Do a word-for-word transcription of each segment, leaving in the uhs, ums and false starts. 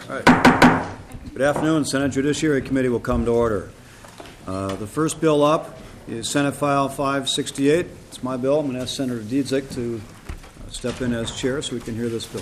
All right. Good afternoon. Senate Judiciary Committee will come to order. Uh, the first bill up is Senate File five sixty-eight. It's my bill. I'm going to ask Senator Dietzick to uh, step in as chair so we can hear this bill.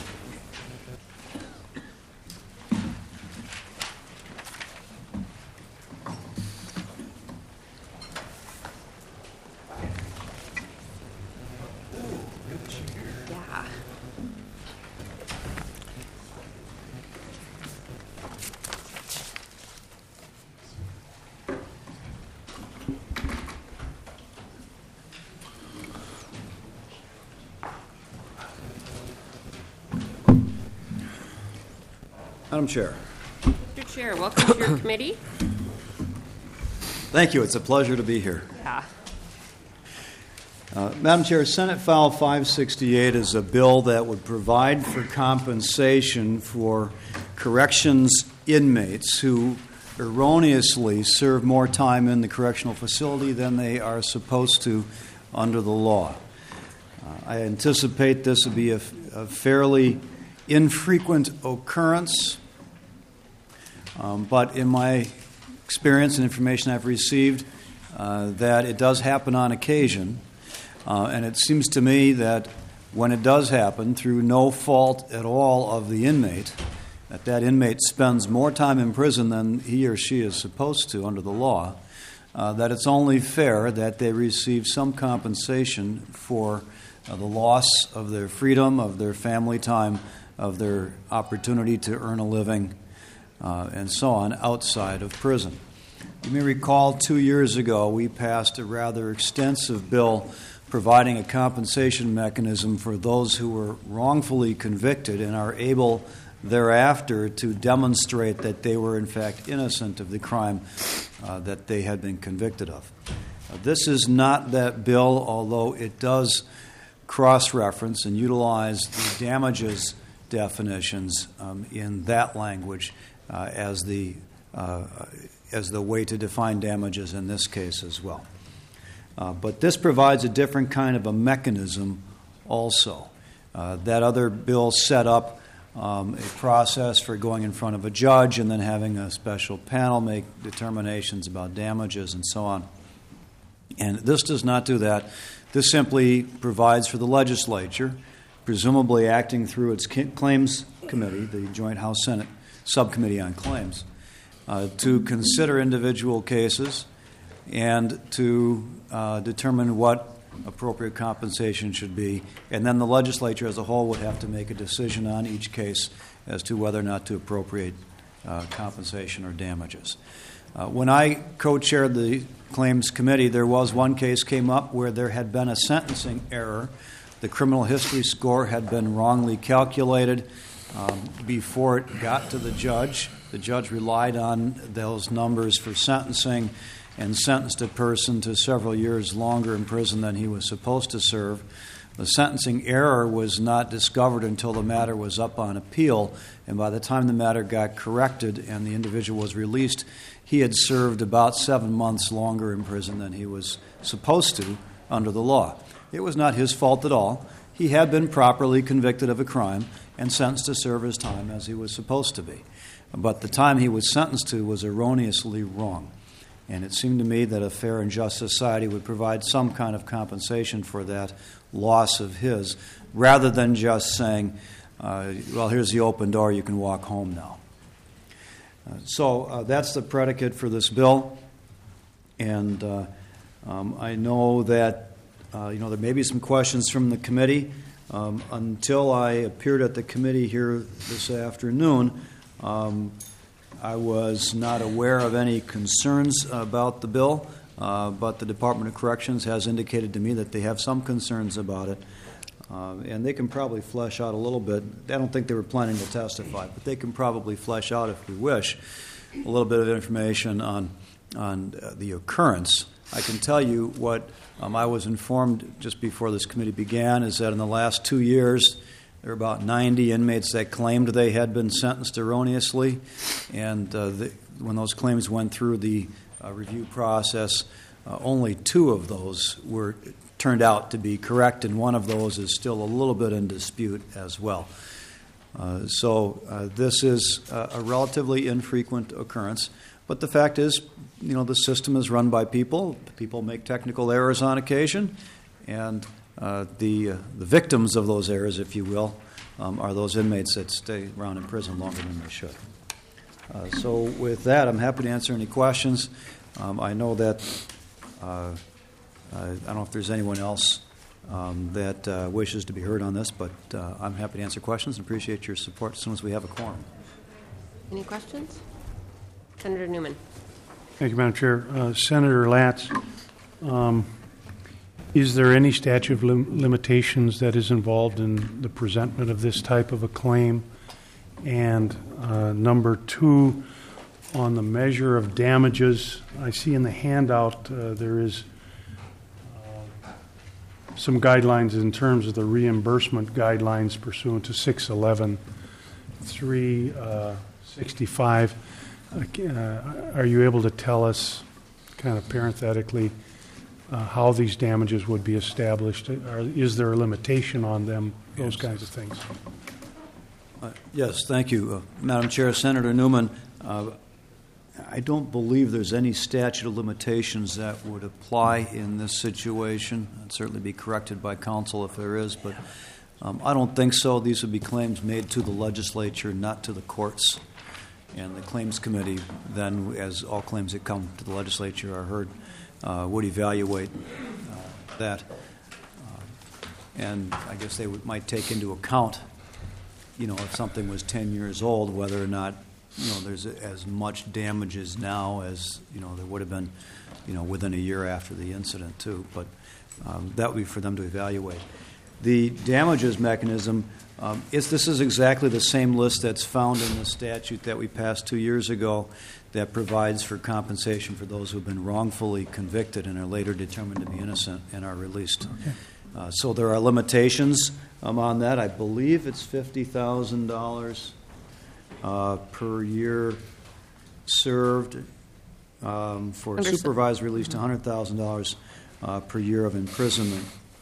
Madam Chair. Mister Chair, welcome to your committee. Thank you. It's a pleasure to be here. Yeah. Uh, Madam Chair, Senate File five sixty-eight is a bill that would provide for compensation for corrections inmates who erroneously serve more time in the correctional facility than they are supposed to under the law. Uh, I anticipate this will be a, a fairly infrequent occurrence, um, but in my experience and information I've received, uh, that it does happen on occasion, uh, and it seems to me that when it does happen, through no fault at all of the inmate, that that inmate spends more time in prison than he or she is supposed to under the law, uh, that it's only fair that they receive some compensation for uh, the loss of their freedom, of their family time, of their opportunity to earn a living, uh, and so on, outside of prison. You may recall two years ago we passed a rather extensive bill providing a compensation mechanism for those who were wrongfully convicted and are able thereafter to demonstrate that they were in fact innocent of the crime uh, that they had been convicted of. Uh, this is not that bill, although it does cross-reference and utilize the damages definitions um, in that language uh, as the uh, as the way to define damages in this case as well. Uh, but this provides a different kind of a mechanism also. Uh, that other bill set up um, a process for going in front of a judge and then having a special panel make determinations about damages and so on. And this does not do that. This simply provides for the legislature, presumably acting through its Claims Committee, the Joint House-Senate Subcommittee on Claims, uh, to consider individual cases and to uh, determine what appropriate compensation should be. And then the legislature as a whole would have to make a decision on each case as to whether or not to appropriate uh, compensation or damages. Uh, when I co-chaired the Claims Committee, there was one case came up where there had been a sentencing error. The criminal history score had been wrongly calculated um, before it got to the judge. The judge relied on those numbers for sentencing and sentenced a person to several years longer in prison than he was supposed to serve. The sentencing error was not discovered until the matter was up on appeal, and by the time the matter got corrected and the individual was released, he had served about seven months longer in prison than he was supposed to under the law. It was not his fault at all. He had been properly convicted of a crime and sentenced to serve his time as he was supposed to be. But the time he was sentenced to was erroneously wrong. And it seemed to me that a fair and just society would provide some kind of compensation for that loss of his, rather than just saying, uh, well, here's the open door, you can walk home now. Uh, so uh, that's the predicate for this bill. And uh, um, I know that Uh, you know, there may be some questions from the committee. Um, until I appeared at the committee here this afternoon, um, I was not aware of any concerns about the bill, uh, but the Department of Corrections has indicated to me that they have some concerns about it, uh, and they can probably flesh out a little bit. I don't think they were planning to testify, but they can probably flesh out, if we wish, a little bit of information on, on uh, the occurrence. I can tell you what um, I was informed just before this committee began is that in the last two years, there were about ninety inmates that claimed they had been sentenced erroneously, and uh, the, when those claims went through the uh, review process, uh, only two of those were turned out to be correct, and one of those is still a little bit in dispute as well. Uh, so uh, this is a, a relatively infrequent occurrence. But the fact is, you know, the system is run by people. People make technical errors on occasion, and uh, the uh, the victims of those errors, if you will, um, are those inmates that stay around in prison longer than they should. Uh, so with that, I'm happy to answer any questions. Um, I know that uh, I don't know if there's anyone else um, that uh, wishes to be heard on this, but uh, I'm happy to answer questions and appreciate your support as soon as we have a quorum. Any questions? Senator Newman. Thank you, Madam Chair. Uh, Senator Latz, um, is there any statute of lim- limitations that is involved in the presentment of this type of a claim? And uh, number two, on the measure of damages, I see in the handout uh, there is uh, some guidelines in terms of the reimbursement guidelines pursuant to six eleven three sixty-five. Uh, are you able to tell us, kind of parenthetically, uh, how these damages would be established? Are, is there a limitation on them? Those kinds of things. Uh, yes, thank you. Uh, Madam Chair, Senator Newman, uh, I don't believe there's any statute of limitations that would apply in this situation. I'd certainly be corrected by counsel if there is, but um, I don't think so. These would be claims made to the legislature, not to the courts. And the Claims Committee then, as all claims that come to the legislature are heard, uh, would evaluate uh, that. Uh, and I guess they would, might take into account, you know, if something was ten years old, whether or not, you know, there's as much damages now as, you know, there would have been, you know, within a year after the incident, too. But um, that would be for them to evaluate. The damages mechanism, um, is, this is exactly the same list that's found in the statute that we passed two years ago that provides for compensation for those who have been wrongfully convicted and are later determined to be innocent and are released. Okay. Uh, so there are limitations um, on that. I believe it's fifty thousand dollars uh, per year served um, for Understood. supervised release to one hundred thousand dollars uh, per year of imprisonment.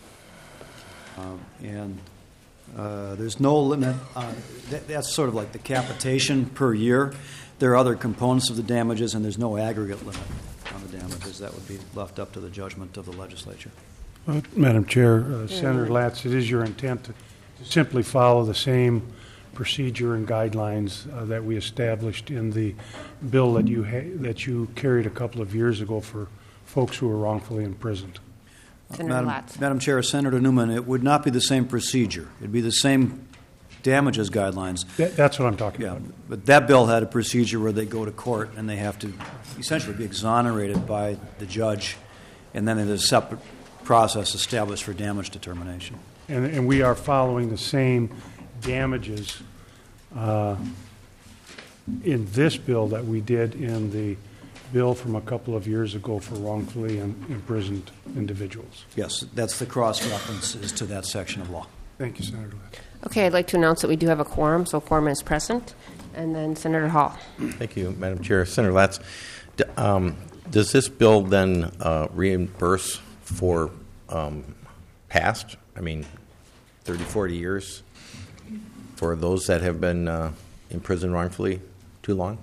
Uh, and uh, there's no limit. Uh, that, that's sort of like the capitation per year. There are other components of the damages, and there's no aggregate limit on the damages. That would be left up to the judgment of the legislature. Uh, Madam Chair, uh, Senator Latz, it is your intent to, to simply follow the same procedure and guidelines uh, that we established in the bill that you ha- that you carried a couple of years ago for folks who were wrongfully imprisoned. Senator Madam, Latz. Madam Chair, Senator Newman, it would not be the same procedure. It would be the same damages guidelines. That, that's what I'm talking Yeah, about. but that bill had a procedure where they go to court and they have to essentially be exonerated by the judge, and then there's a separate process established for damage determination. And, and we are following the same damages uh, in this bill that we did in the bill from a couple of years ago for wrongfully im- imprisoned individuals. Yes, that's the cross-reference is to that section of law. Thank you, Senator Latz. Okay, I'd like to announce that we do have a quorum, so quorum is present. And then Senator Hall. Thank you, Madam Chair. Senator Latz, d- um, does this bill then uh, reimburse for um, past, I mean, thirty, forty years for those that have been uh, imprisoned wrongfully too long?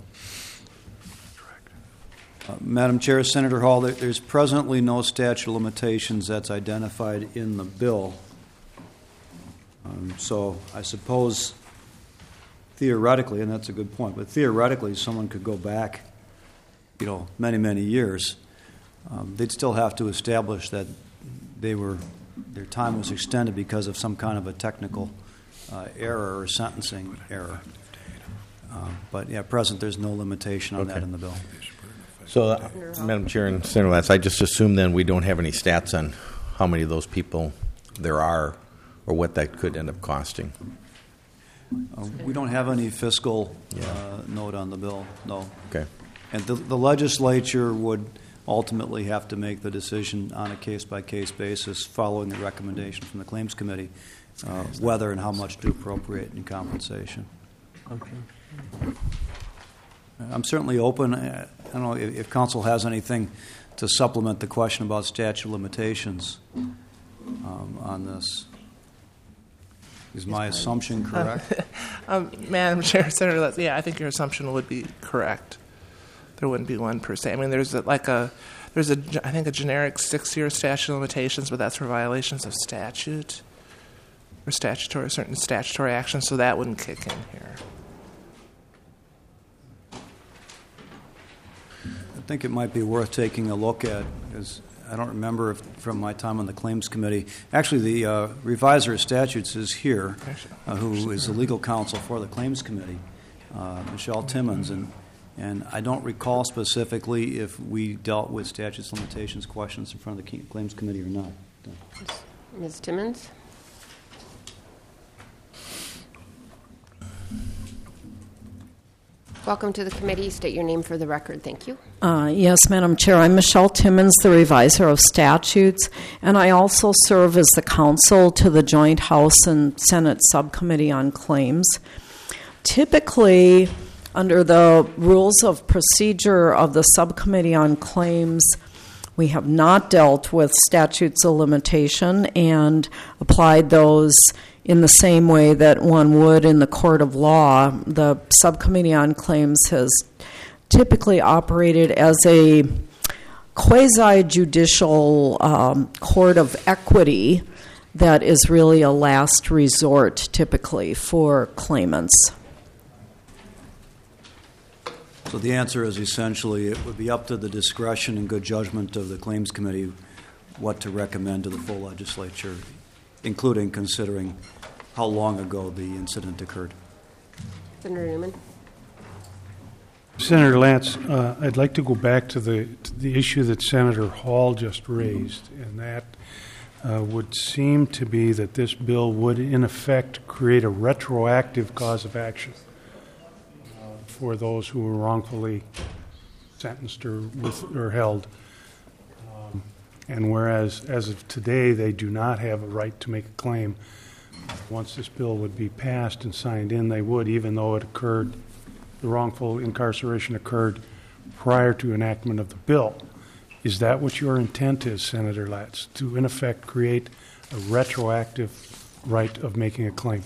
Uh, Madam Chair, Senator Hall, there, there's presently no statute of limitations that's identified in the bill. Um, so I suppose theoretically, and that's a good point, but theoretically someone could go back, you know, many, many years. Um, they'd still have to establish that they were, their time was extended because of some kind of a technical uh, error or sentencing error. Uh, but, yeah, present, there's no limitation on Okay. that in the bill. So, uh, Madam Chair and Senator Latz, I just assume then we don't have any stats on how many of those people there are or what that could end up costing. Uh, we don't have any fiscal Yeah. uh, note on the bill, no. Okay. And the, the legislature would ultimately have to make the decision on a case-by-case basis following the recommendation from the Claims Committee uh, whether and how much to appropriate in compensation. Okay. I'm certainly open. I don't know if, if counsel has anything to supplement the question about statute of limitations um, on this. Is my assumption correct? Um, Madam Chair, Senator Letts, yeah, I think your assumption would be correct. There wouldn't be one per se. I mean, there's a, like a, there's a, I think a generic six-year statute of limitations, but that's for violations of statute or statutory, certain statutory actions, so that wouldn't kick in here. I think it might be worth taking a look at, because I don't remember if, from my time on the Claims Committee. Actually, the uh, reviser of statutes is here, uh, who is the legal counsel for the Claims Committee, uh, Michelle Timmons, and and I don't recall specifically if we dealt with statutes limitations questions in front of the Claims Committee or not. Miz Timmons? Welcome to the committee. State your name for the record. Thank you. Uh, yes, Madam Chair. I'm Michelle Timmons, the reviser of statutes, and I also serve as the counsel to the Joint House and Senate Subcommittee on Claims. Typically, under the rules of procedure of the Subcommittee on Claims, we have not dealt with statutes of limitation and applied those in the same way that one would in the court of law. The Subcommittee on Claims has typically operated as a quasi-judicial um, court of equity that is really a last resort, typically, for claimants. So the answer is essentially it would be up to the discretion and good judgment of the Claims Committee what to recommend to the full legislature, including considering how long ago the incident occurred. Senator Newman? Senator Lance, uh, I'd like to go back to the to the issue that Senator Hall just raised, and that uh, would seem to be that this bill would, in effect, create a retroactive cause of action uh, for those who were wrongfully sentenced or, with, or held. Um, and whereas, as of today, they do not have a right to make a claim, once this bill would be passed and signed in, they would, even though it occurred, the wrongful incarceration occurred prior to enactment of the bill. Is that what your intent is, Senator Latz, to in effect create a retroactive right of making a claim?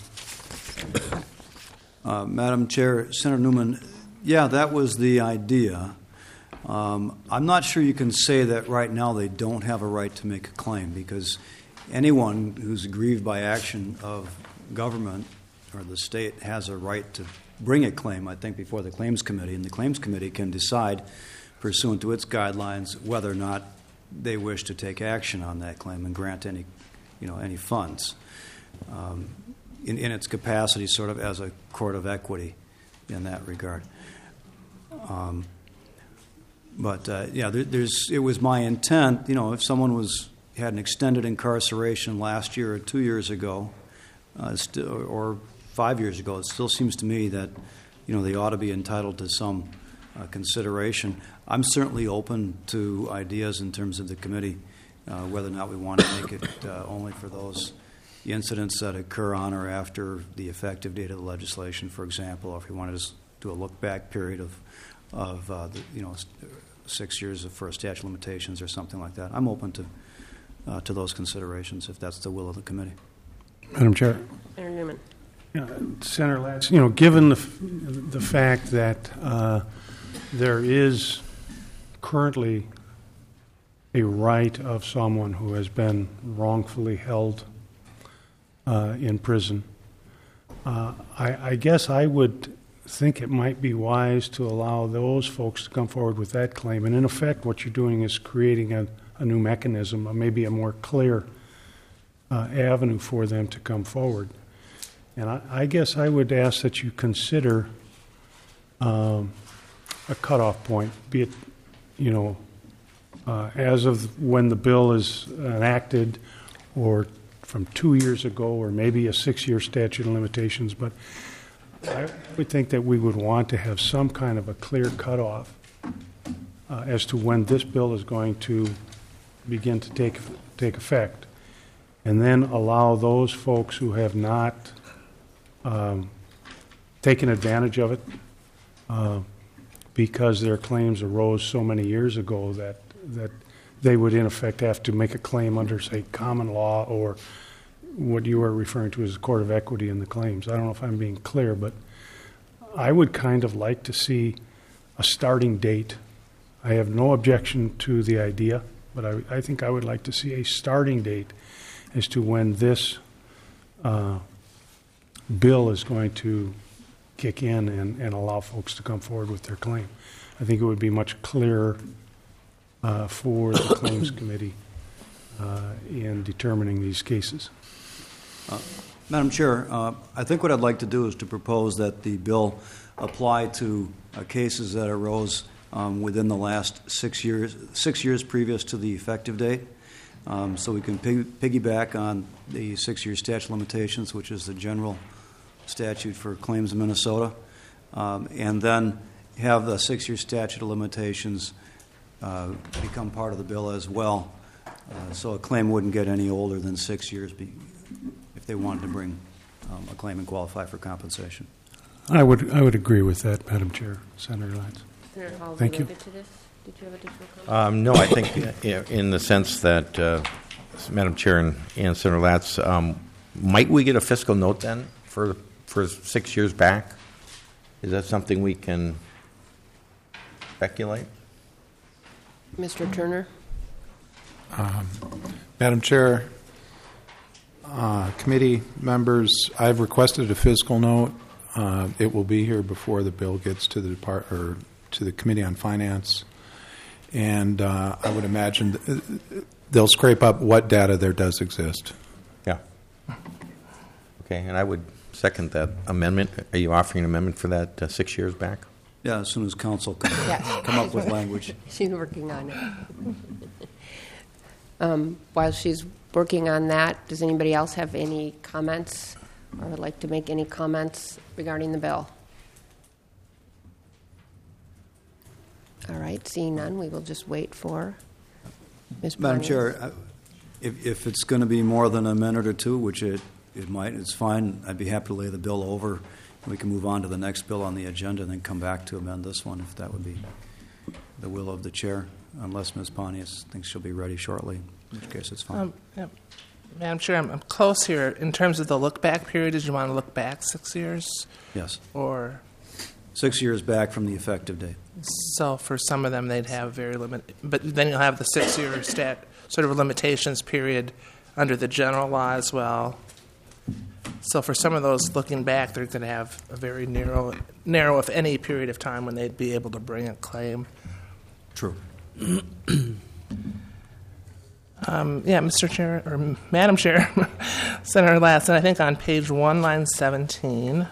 Uh, Madam Chair, Senator Newman, yeah, that was the idea. Um, I'm not sure you can say that right now they don't have a right to make a claim, because anyone who's aggrieved by action of government or the state has a right to bring a claim, I think, before the Claims Committee, and the Claims Committee can decide, pursuant to its guidelines, whether or not they wish to take action on that claim and grant any, you know, any funds um, in, in its capacity, sort of as a court of equity in that regard. Um, but uh, yeah, there, there's. It was my intent, you know, if someone was had an extended incarceration last year or two years ago, uh, st- or five years ago, it still seems to me that, you know, they ought to be entitled to some uh, consideration. I'm certainly open to ideas in terms of the committee, uh, whether or not we want to make it uh, only for those incidents that occur on or after the effective date of the legislation, for example, or if we wanted to do a look-back period of, of uh, the, you know, six years for a statute of limitations or something like that. I'm open to uh, to those considerations if that's the will of the committee. Madam Chair. Senator Newman? Yeah, Senator Latz, you know, given the the fact that uh, there is currently a right of someone who has been wrongfully held uh, in prison, uh, I, I guess I would think it might be wise to allow those folks to come forward with that claim. And in effect, what you're doing is creating a, a new mechanism, or maybe a more clear uh, avenue for them to come forward. And I, I guess I would ask that you consider um, a cutoff point, be it, you know, uh, as of when the bill is enacted, or from two years ago, or maybe a six-year statute of limitations. But I would think that we would want to have some kind of a clear cutoff uh, as to when this bill is going to begin to take take effect, and then allow those folks who have not Um, taken advantage of it uh, because their claims arose so many years ago that that they would in effect have to make a claim under, say, common law or what you are referring to as the court of equity in the claims. I don't know if I'm being clear, but I would kind of like to see a starting date. I have no objection to the idea, but I, I think I would like to see a starting date as to when this uh, bill is going to kick in and, and allow folks to come forward with their claim. I think it would be much clearer uh, for the claims committee uh, in determining these cases. Uh, Madam Chair, uh, I think what I'd like to do is to propose that the bill apply to uh, cases that arose um, within the last six years, six years previous to the effective date. Um, so we can pig- piggyback on the six-year statute of limitations, which is the general statute for claims in Minnesota, um, and then have the six-year statute of limitations uh, become part of the bill as well. Uh, so a claim wouldn't get any older than six years be- if they wanted to bring um, a claim and qualify for compensation. I would I would agree with that, Madam Chair. Senator Lance. Senator Hall, Thank you. related to this, did you have additional comments? Um, no, I think uh, in the sense that, uh, Madam Chair and, and Senator Latz, um, might we get a fiscal note then for for six years back? Is that something we can speculate? Mister Turner? Madam Chair, uh, committee members, I've requested a fiscal note. Uh, it will be here before the bill gets to the depart or to the Committee on Finance, and uh, I would imagine th- they'll scrape up what data there does exist. Yeah. Okay, and I would second that amendment. Are you offering an amendment for that uh, six years back? Yeah, as soon as council can Yeah. come up with language. She's working on it. um, while she's working on that, does anybody else have any comments or would like to make any comments regarding the bill? All right, seeing none, we will just wait for Miz Madam Pontius. Chair, I- if, if it's going to be more than a minute or two, which it, it might, it's fine. I'd be happy to lay the bill over. We can move on to the next bill on the agenda and then come back to amend this one, if that would be the will of the chair, unless Miz Pontius thinks she'll be ready shortly, in which case it's fine. Um, yeah. Madam Chair, I'm, I'm close here. In terms of the look-back period, did you want to look back six years? Yes. Or, Six years back from the effective date. so for some of them, they'd have very limited, but then you'll have the six-year stat, sort of limitations period under the general law as well. So for some of those, looking back, they're going to have a very narrow, narrow, if any, period of time when they'd be able to bring a claim. True. Um, yeah, Mister Chair, or Madam Chair, Senator Lassen, I think on page one, line seventeen,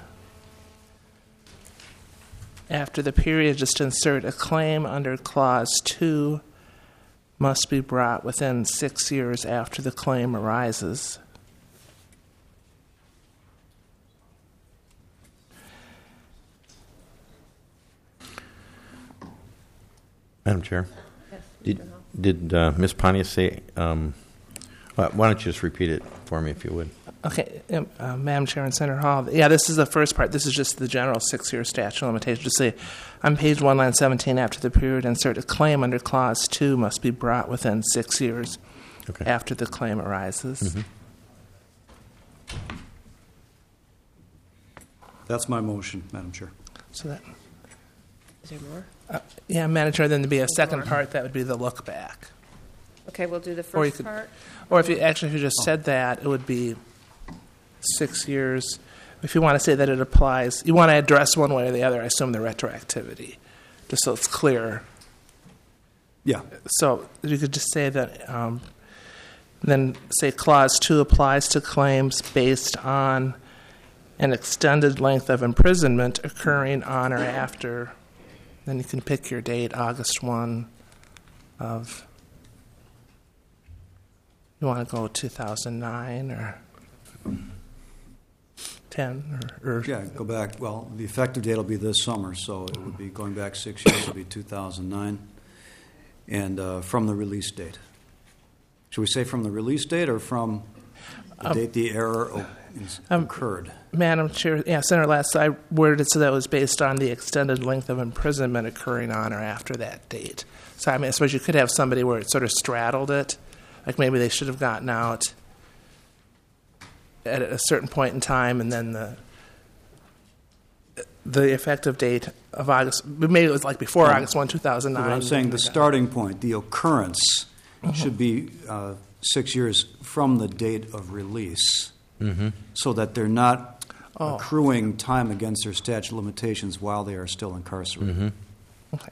after the period, just insert a claim under clause two must be brought within six years after the claim arises. Madam Chair, Yes, did, Mister Hall. did uh, Miz Pontius say, um, uh, why don't you just repeat it for me if you would? Okay, um, uh, Madam Chair and Senator Hall. Yeah, this is the first part. This is just the general six-year statute of limitations. Just say, on page one, line seventeen, after the period, insert a claim under clause two must be brought within six years Okay. after the claim arises. Mhm. That's my motion, Madam Chair. So that, Is there more? uh, yeah, Madam Chair, then there'd be a second part that would be the look back. Okay, we'll do the Or you first could- part. Or if you actually, if you just said that, it would be six years. If you want to say that it applies, you want to address one way or the other, I assume the retroactivity, just so it's clear. Yeah. So you could just say that, um, then say clause two applies to claims based on an extended length of imprisonment occurring on or after. Then you can pick your date, August first of, you want to go two thousand nine or ten or, or Yeah, go back, well, the effective date will be this summer, so it would be going back six years, it would be two thousand nine, and uh, from the release date. Should we say from the release date or from the Um, date the error o- is um, occurred? Madam Chair, yeah, Senator Last, I worded it so that it was based on the extended length of imprisonment occurring on or after that date. So I mean, I suppose you could have somebody where it sort of straddled it, like maybe they should have gotten out at a certain point in time, and then the the effective date of August. Maybe it was like before Yeah. August first, two thousand nine. But I'm saying the like that. starting point, the occurrence, should be uh, six years from the date of release, so that they're not Oh. accruing time against their statute of limitations while they are still incarcerated. Okay.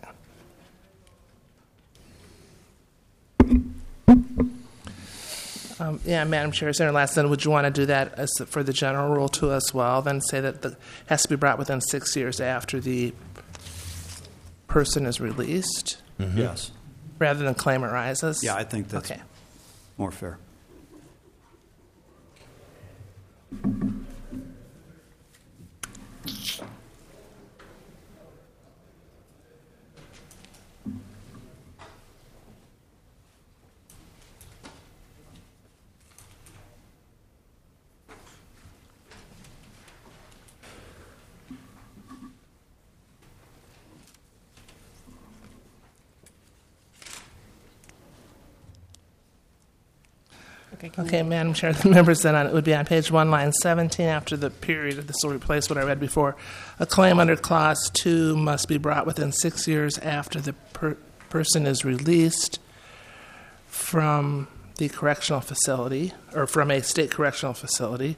Um, yeah, Madam Chair, Senator Latson, would you want to do that as for the general rule too as well? Then say that the has to be brought within six years after the person is released, Yes. rather than claim arises. Yeah, I think that's okay. more fair. Okay, can Okay, Madam Chair, the members then on, it would be on page one, line seventeen, after the period. This will replace what I read before. A claim under clause two must be brought within six years after the per, person is released from the correctional facility or from a state correctional facility.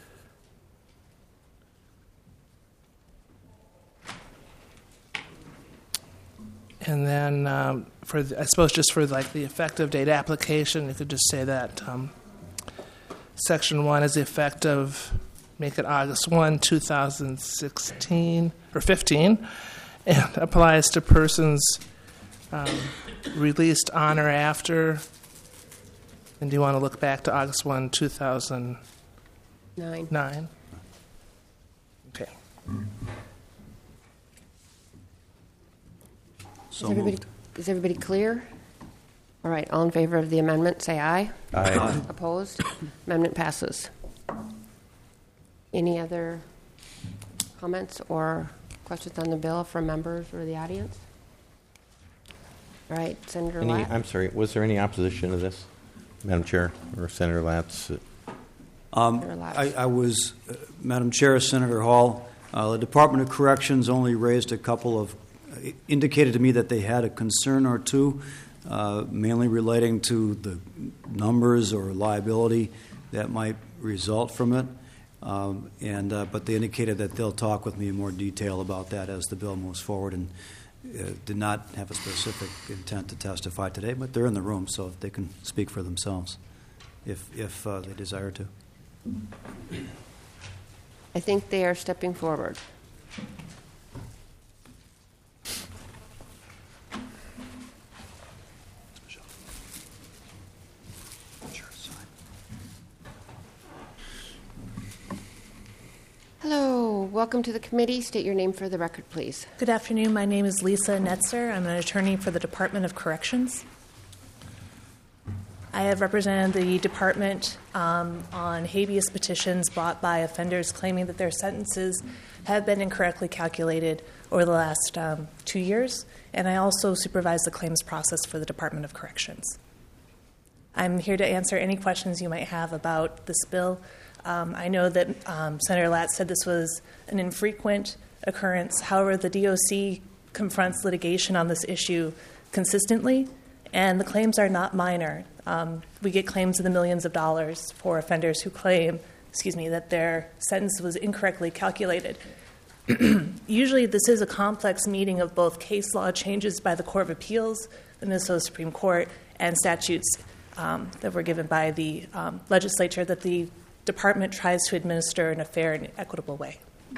And then, um, for the, I suppose, just for like the effective date application, you could just say that um, section one is effective. Make it August first, two thousand sixteen or fifteen, and applies to persons um, released on or after. And do you want to look back to August first, two thousand Nine. nine? Okay. So Is everybody, moved. is everybody clear? All right, all in favor of the amendment, say aye. Aye. Opposed? Amendment passes. Any other comments or questions on the bill from members or the audience? All right, Senator Any, Latt? I'm sorry, was there any opposition to this, Madam Chair, or Senator Latz? Um, Senator Latz. I, I was, uh, Madam Chair, Senator Hall, uh, the Department of Corrections only raised a couple of, uh, indicated to me that they had a concern or two, uh, mainly relating to the numbers or liability that might result from it. Um, and uh, but they indicated that they'll talk with me in more detail about that as the bill moves forward, and uh, did not have a specific intent to testify today. But they're in the room, so they can speak for themselves if if uh, they desire to. I think they are stepping forward. Hello, welcome to the committee. State your name for the record, please. Good afternoon. My name is Lisa Netzer. I'm an attorney for the Department of Corrections. I have represented the department um, on habeas petitions brought by offenders claiming that their sentences have been incorrectly calculated over the last um, two years, and I also supervise the claims process for the Department of Corrections. I'm here to answer any questions you might have about this bill. Um, I know that um, Senator Latz said this was an infrequent occurrence. However, the D O C confronts litigation on this issue consistently, and the claims are not minor. Um, we get claims in the millions of dollars for offenders who claim, excuse me, that their sentence was incorrectly calculated. Usually, this is a complex meeting of both case law changes by the Court of Appeals, the Minnesota Supreme Court, and statutes um, that were given by the um, legislature that the department tries to administer in a fair and equitable way.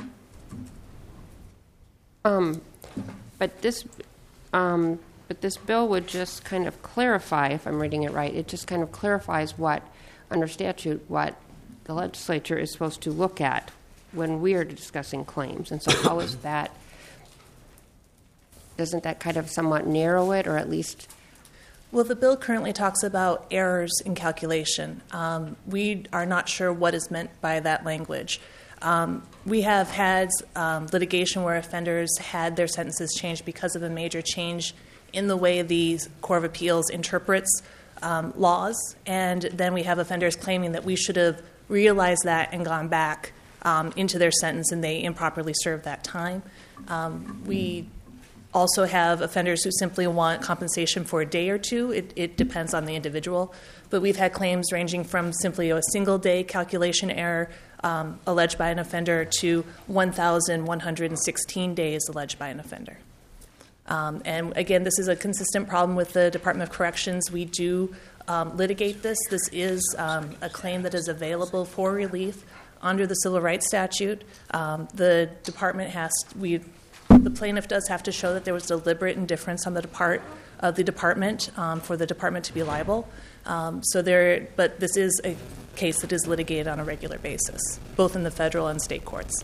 Um, but this, um, but this bill would just kind of clarify, if I'm reading it right, it just kind of clarifies what, under statute, what the legislature is supposed to look at when we are discussing claims. And so how is that, doesn't that kind of somewhat narrow it, or at least... Well, the bill currently talks about errors in calculation. Um, we are not sure what is meant by that language. Um, we have had um, litigation where offenders had their sentences changed because of a major change in the way the Court of Appeals interprets um, laws, and then we have offenders claiming that we should have realized that and gone back um, into their sentence and they improperly served that time. Um, we also have offenders who simply want compensation for a day or two. It, it depends on the individual. But we've had claims ranging from simply a single day calculation error um, alleged by an offender to one thousand one hundred sixteen days alleged by an offender. Um, and again, this is a consistent problem with the Department of Corrections. We do um, litigate this. This is um, a claim that is available for relief under the Civil Rights Statute. Um, the department has, we, the plaintiff does have to show that there was deliberate indifference on the part of the department um, for the department to be liable. Um, so there, but this is a case that is litigated on a regular basis, both in the federal and state courts.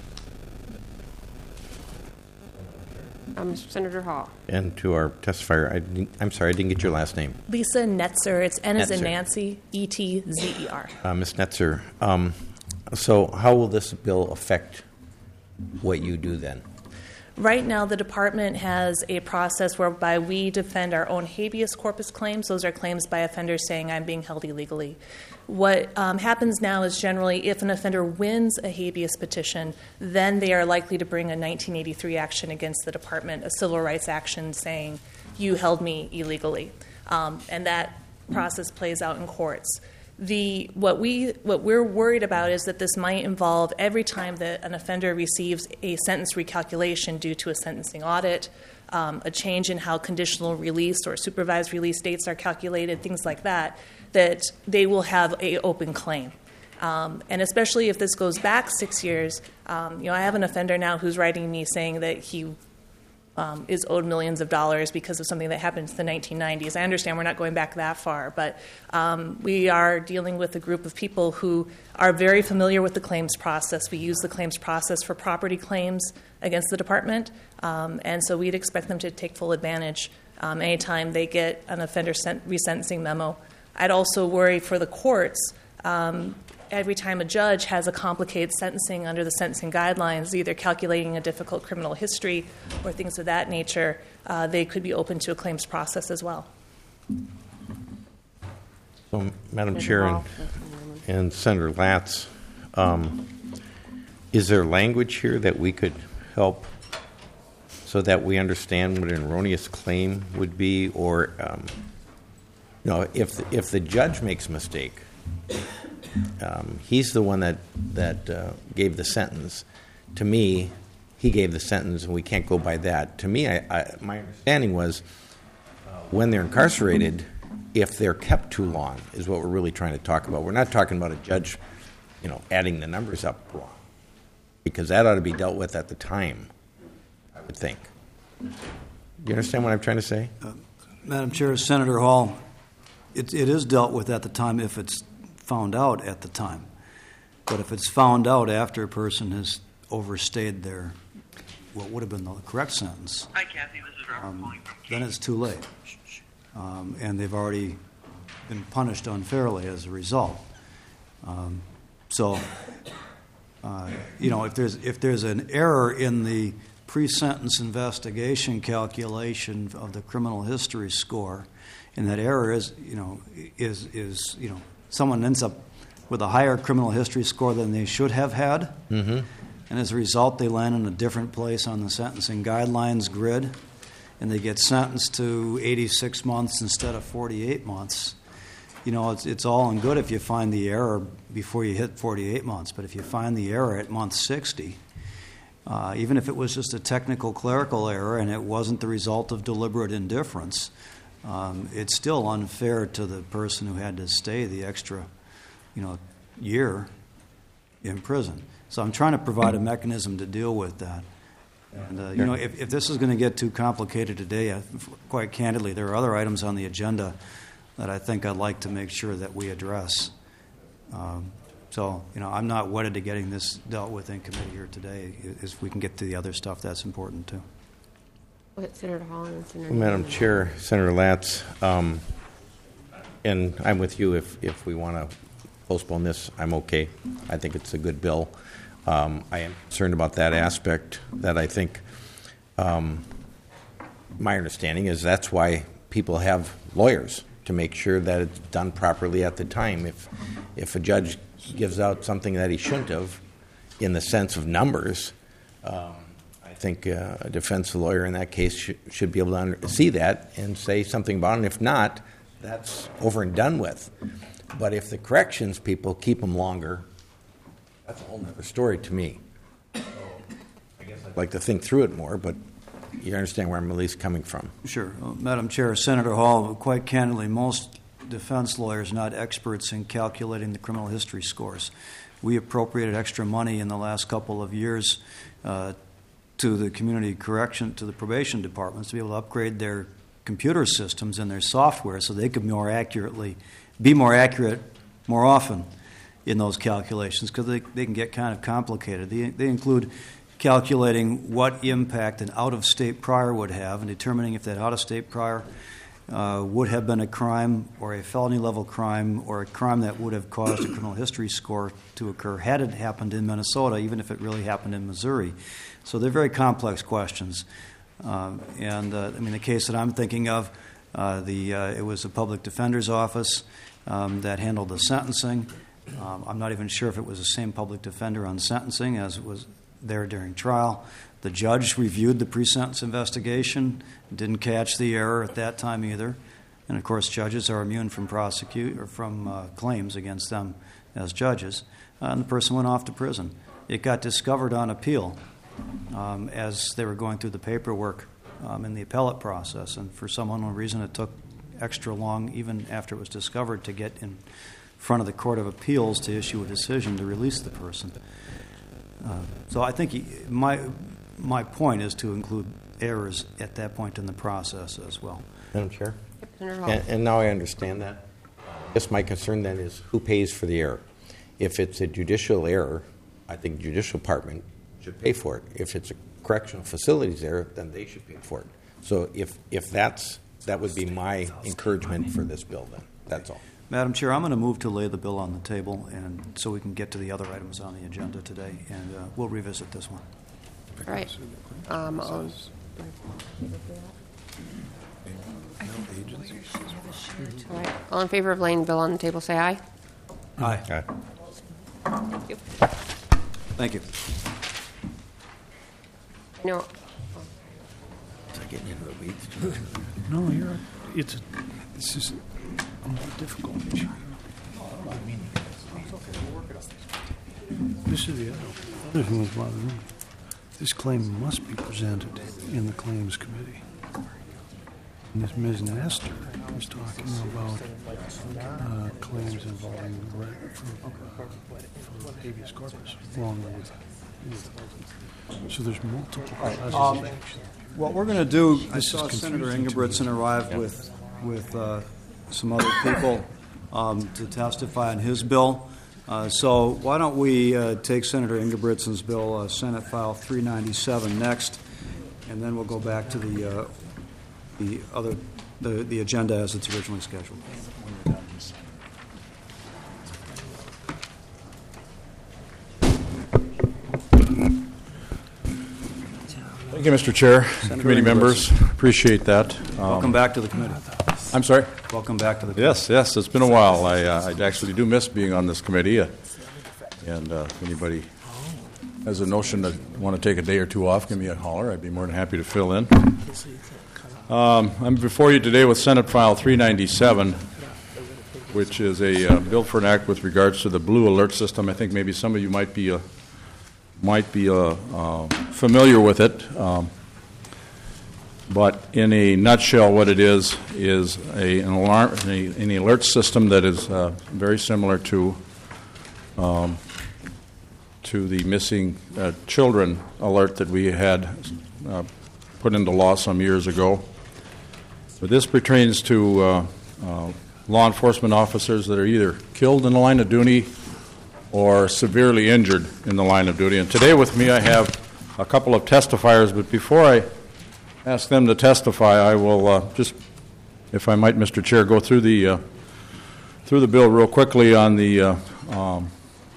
Um, Senator Hall. And to our testifier, I didn't- I'm sorry, I didn't get your last name. Lisa Netzer. It's N as in Netzer. Nancy, E T Z E R. Uh, Miz Netzer, um, so how will this bill affect what you do then? Right now, the department has a process whereby we defend our own habeas corpus claims. Those are claims by offenders saying I'm being held illegally. What um, happens now is generally if an offender wins a habeas petition, then they are likely to bring a nineteen eighty-three action against the department, a civil rights action saying you held me illegally. Um, and that process plays out in courts. The, what, we, what we're worried about is that this might involve every time that an offender receives a sentence recalculation due to a sentencing audit, um, a change in how conditional release or supervised release dates are calculated, things like that, that they will have a open claim. Um, and especially if this goes back six years, um, you know, I have an offender now who's writing me saying that he Um, is owed millions of dollars because of something that happened in the nineteen nineties. I understand we're not going back that far, but um, we are dealing with a group of people who are very familiar with the claims process. We use the claims process for property claims against the department, um, and so we'd expect them to take full advantage um, anytime they get an offender sent- resentencing memo. I'd also worry for the courts. Um, Every time a judge has a complicated sentencing under the sentencing guidelines, either calculating a difficult criminal history or things of that nature, uh, they could be open to a claims process as well. So, Madam Chair and, and Senator Latz, um, is there language here that we could help so that we understand what an erroneous claim would be? Or, um, you know, if the, if the judge makes a mistake, Um, he's the one that that uh, gave the sentence. To me, he gave the sentence, and we can't go by that. To me, I, I, my understanding was uh, when they're incarcerated, if they're kept too long, is what we're really trying to talk about. We're not talking about a judge, you know, adding the numbers up wrong, because that ought to be dealt with at the time, I would think. Do you understand what I'm trying to say? Uh, Madam Chair, Senator Hall, it, it is dealt with at the time if it's found out at the time. But if it's found out after a person has overstayed their, what would have been the correct sentence, Hi, Kathy. This is Robert um, calling from then it's too late. Um, and they've already been punished unfairly as a result. Um, so, uh, you know, if there's if there's an error in the pre-sentence investigation calculation of the criminal history score, and that error is, you know, is is you know. someone ends up with a higher criminal history score than they should have had, Mm-hmm. and as a result, they land in a different place on the sentencing guidelines grid, and they get sentenced to eighty-six months instead of forty-eight months. You know, it's it's all and good if you find the error before you hit forty-eight months, but if you find the error at month sixty, uh, even if it was just a technical clerical error and it wasn't the result of deliberate indifference, Um, it's still unfair to the person who had to stay the extra, you know, year in prison. So I'm trying to provide a mechanism to deal with that. And, uh, you know, if, if this is going to get too complicated today, I, quite candidly, there are other items on the agenda that I think I'd like to make sure that we address. Um, so, you know, I'm not wedded to getting this dealt with in committee here today. If we can get to the other stuff, that's important too. Senator Hall and Senator Madam Newman. Chair, Senator Latz, um, and I'm with you. If if we want to postpone this, I'm okay. I think it's a good bill. Um, I am concerned about that aspect. That I think um, my understanding is that's why people have lawyers, to make sure that it's done properly at the time. If if a judge he gives out something that he shouldn't have in the sense of numbers, um, I think uh, a defense lawyer in that case sh- should be able to under- see that and say something about it. And if not, that's over and done with. But if the corrections people keep them longer, that's a whole other story to me. So I guess I'd like to think through it more, but you understand where I'm at least coming from. Sure. Well, Madam Chair, Senator Hall, quite candidly, most defense lawyers are not experts in calculating the criminal history scores. We appropriated extra money in the last couple of years uh, to the community correction, to the probation departments to be able to upgrade their computer systems and their software so they could more accurately, be more accurate more often in those calculations, because they, they can get kind of complicated. They, they include calculating what impact an out-of-state prior would have and determining if that out-of-state prior uh, would have been a crime or a felony-level crime or a crime that would have caused a criminal history score to occur had it happened in Minnesota, even if it really happened in Missouri. So they're very complex questions. Um, and, uh, I mean, the case that I'm thinking of, uh, the uh, it was the public defender's office um, that handled the sentencing. Um, I'm not even sure if it was the same public defender on sentencing as it was there during trial. The judge reviewed the pre-sentence investigation, didn't catch the error at that time either. And, of course, judges are immune from prosecute or from uh, claims against them as judges. Uh, and the person went off to prison. It got discovered on appeal um, as they were going through the paperwork um, in the appellate process. And for some unknown reason, it took extra long, even after it was discovered, to get in front of the Court of Appeals to issue a decision to release the person. Uh, so I think he, my my point is to include errors at that point in the process as well. Madam Chair? Senator Hall. And, and now I understand that. I guess my concern then is who pays for the error. If it's a judicial error, I think the judicial department should pay for it. If it's a correctional facilities error, then they should pay for it. So if if that's that would be my encouragement for this bill then. That's all. Madam Chair, I'm going to move to lay the bill on the table, and so we can get to the other items on the agenda today, and uh, we'll revisit this one. All right. Um, all, All all right. All in favor of laying the bill on the table, say aye. Aye. Okay. Thank you. Thank you. No. Is that getting into the weeds? No, you're, it's, a, this is a more difficult issue. This is the other, other thing that's bothering me. This claim must be presented in the claims committee. And this Miz Nestor was talking about uh, claims involving the right for, for habeas corpus, along with, with so there's multiple causes Um, of action. What we're going to do, I This saw is Senator confusing to Ingebrigtsen me. arrive with, with uh, some other people um, to testify on his bill. Uh, so why don't we uh, take Senator Ingebrigtsen's bill, uh, Senate File three ninety-seven, next, and then we'll go back to the uh, the other the, the agenda as it's originally scheduled. Thank you, Mister Chair, Senator committee Ingebrigtsen. members. Appreciate that. Um, Welcome back to the committee. I'm sorry? Welcome back to the committee. Yes, yes, it's been a while. I, uh, I actually do miss being on this committee. Uh, and uh, if anybody has a notion to want to take a day or two off, give me a holler. I'd be more than happy to fill in. Um, I'm before you today with Senate File three ninety-seven, which is a uh, bill for an act with regards to the Blue Alert System. I think maybe some of you might be uh, might be uh, uh, familiar with it. Um, but in a nutshell, what it is is a, an alarm, a, an alert system that is uh, very similar to um, to the missing uh, children alert that we had uh, put into law some years ago. But this pertains to uh, uh, law enforcement officers that are either killed in the line of duty or severely injured in the line of duty. And today with me I have a couple of testifiers, but before I ask them to testify, I will uh, just, if I might, Mister Chair, go through the uh, through the bill real quickly on the uh, um,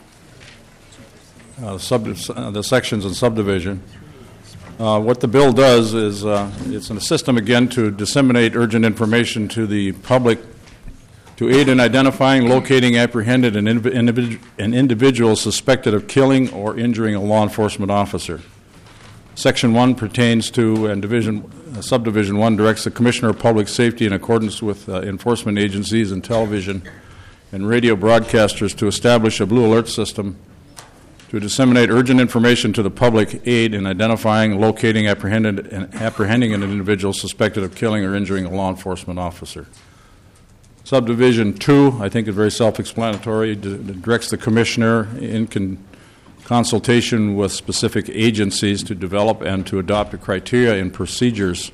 uh, sub uh, the sections and subdivision. Uh, what the bill does is uh, it's a system again to disseminate urgent information to the public, to to aid in identifying, locating, apprehending an, individ- an individual suspected of killing or injuring a law enforcement officer. Section one pertains to, and division, uh, subdivision one directs the Commissioner of Public Safety in accordance with uh, enforcement agencies and television and radio broadcasters to establish a blue alert system to disseminate urgent information to the public, aid in identifying, locating, apprehending, and apprehending an individual suspected of killing or injuring a law enforcement officer. Subdivision two, I think is very self-explanatory, d- directs the Commissioner in con- consultation with specific agencies to develop and to adopt a criteria and procedures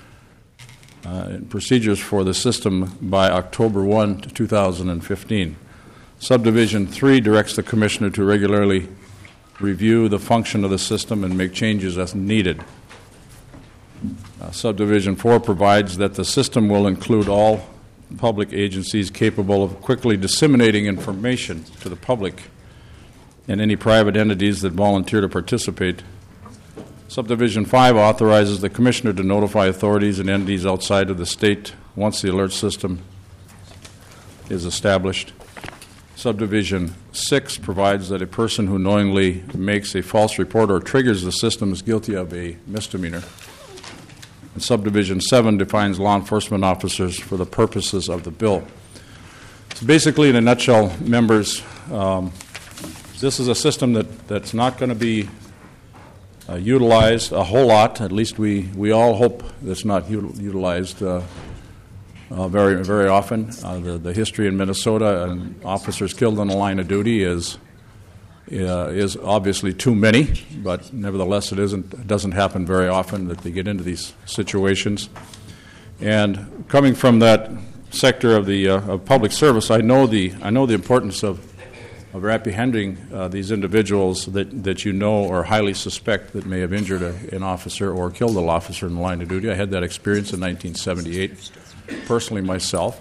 uh, and procedures for the system by October first, two thousand fifteen. Subdivision three directs the Commissioner to regularly review the function of the system and make changes as needed. Uh, Subdivision four provides that the system will include all public agencies capable of quickly disseminating information to the public and any private entities that volunteer to participate. Subdivision five authorizes the Commissioner to notify authorities and entities outside of the state once the alert system is established. Subdivision six provides that a person who knowingly makes a false report or triggers the system is guilty of a misdemeanor. And Subdivision seven defines law enforcement officers for the purposes of the bill. So basically, in a nutshell, members, um, this is a system that, that's not going to be uh, utilized a whole lot. At least we, we all hope it's not util- utilized uh, uh, very very often. Uh, the, the history in Minnesota and officers killed in the line of duty is uh, is obviously too many, but nevertheless it isn't it doesn't happen very often that they get into these situations. And coming from that sector of the uh, of public service, I know the I know the importance of of apprehending uh, these individuals that, that you know or highly suspect that may have injured a, an officer or killed an officer in the line of duty. I had that experience in nineteen seventy-eight, personally myself.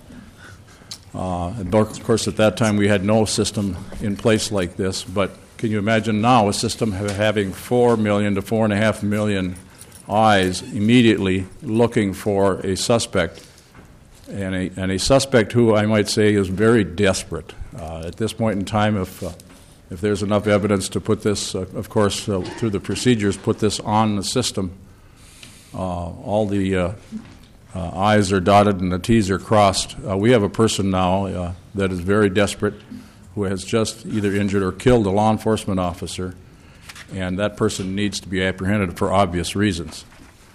Uh, and of course, at that time we had no system in place like this, but can you imagine now a system having four million to four and a half million eyes immediately looking for a suspect, and a, and a suspect who I might say is very desperate. Uh, at this point in time, if uh, if there's enough evidence to put this, uh, of course, uh, through the procedures, put this on the system, uh, all the uh, uh, I's are dotted and the T's are crossed. Uh, we have a person now uh, that is very desperate, who has just either injured or killed a law enforcement officer, and that person needs to be apprehended for obvious reasons.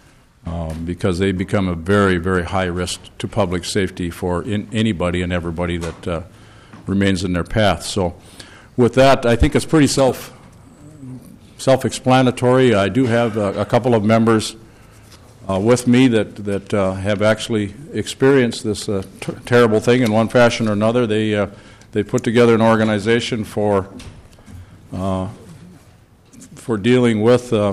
Um, because they become a very, very high risk to public safety for in, anybody and everybody that uh, remains in their path. So with that, I think it's pretty self, self-explanatory. I do have a, a couple of members uh, with me that, that uh, have actually experienced this uh, t- terrible thing in one fashion or another. They, uh, they put together an organization for, uh, for dealing with uh,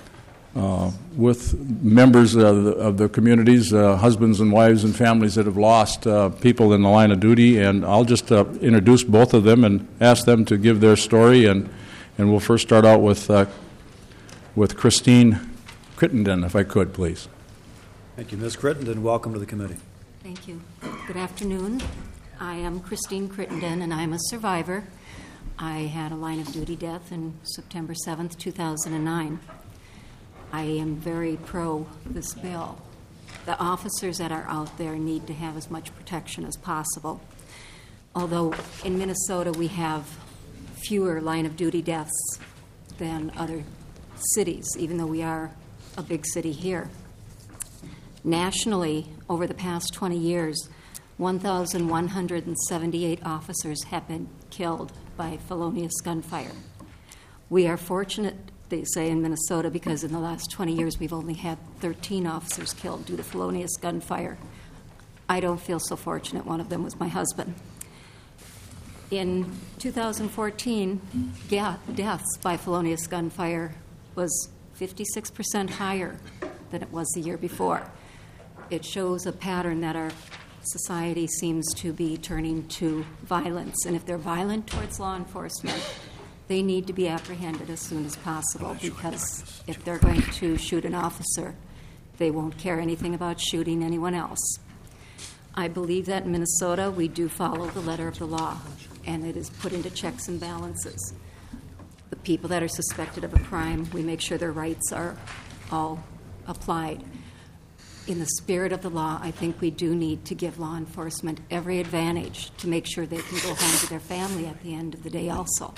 Uh, with members of the, of the communities, uh, husbands and wives and families that have lost uh, people in the line of duty. And I'll just uh, introduce both of them and ask them to give their story. And, and we'll first start out with, uh, with Christine Crittenden, if I could, please. Thank you, Miz Crittenden. Welcome to the committee. Thank you. Good afternoon. I am Christine Crittenden, and I'm a survivor. I had a line of duty death on September seventh, two thousand nine. I am very pro this bill. The officers that are out there need to have as much protection as possible. Although in Minnesota we have fewer line of duty deaths than other cities, even though we are a big city here. Nationally, over the past twenty years, one thousand one hundred seventy-eight officers have been killed by felonious gunfire. We are fortunate, they say, in Minnesota, because in the last twenty years we've only had thirteen officers killed due to felonious gunfire. I don't feel so fortunate. One of them was my husband. In two thousand fourteen, ga- deaths by felonious gunfire was fifty-six percent higher than it was the year before. It shows a pattern that our society seems to be turning to violence, and if they're violent towards law enforcement, they need to be apprehended as soon as possible, because if they're going to shoot an officer, they won't care anything about shooting anyone else. I believe that in Minnesota we do follow the letter of the law, and it is put into checks and balances. The people that are suspected of a crime, we make sure their rights are all applied. In the spirit of the law, I think we do need to give law enforcement every advantage to make sure they can go home to their family at the end of the day also.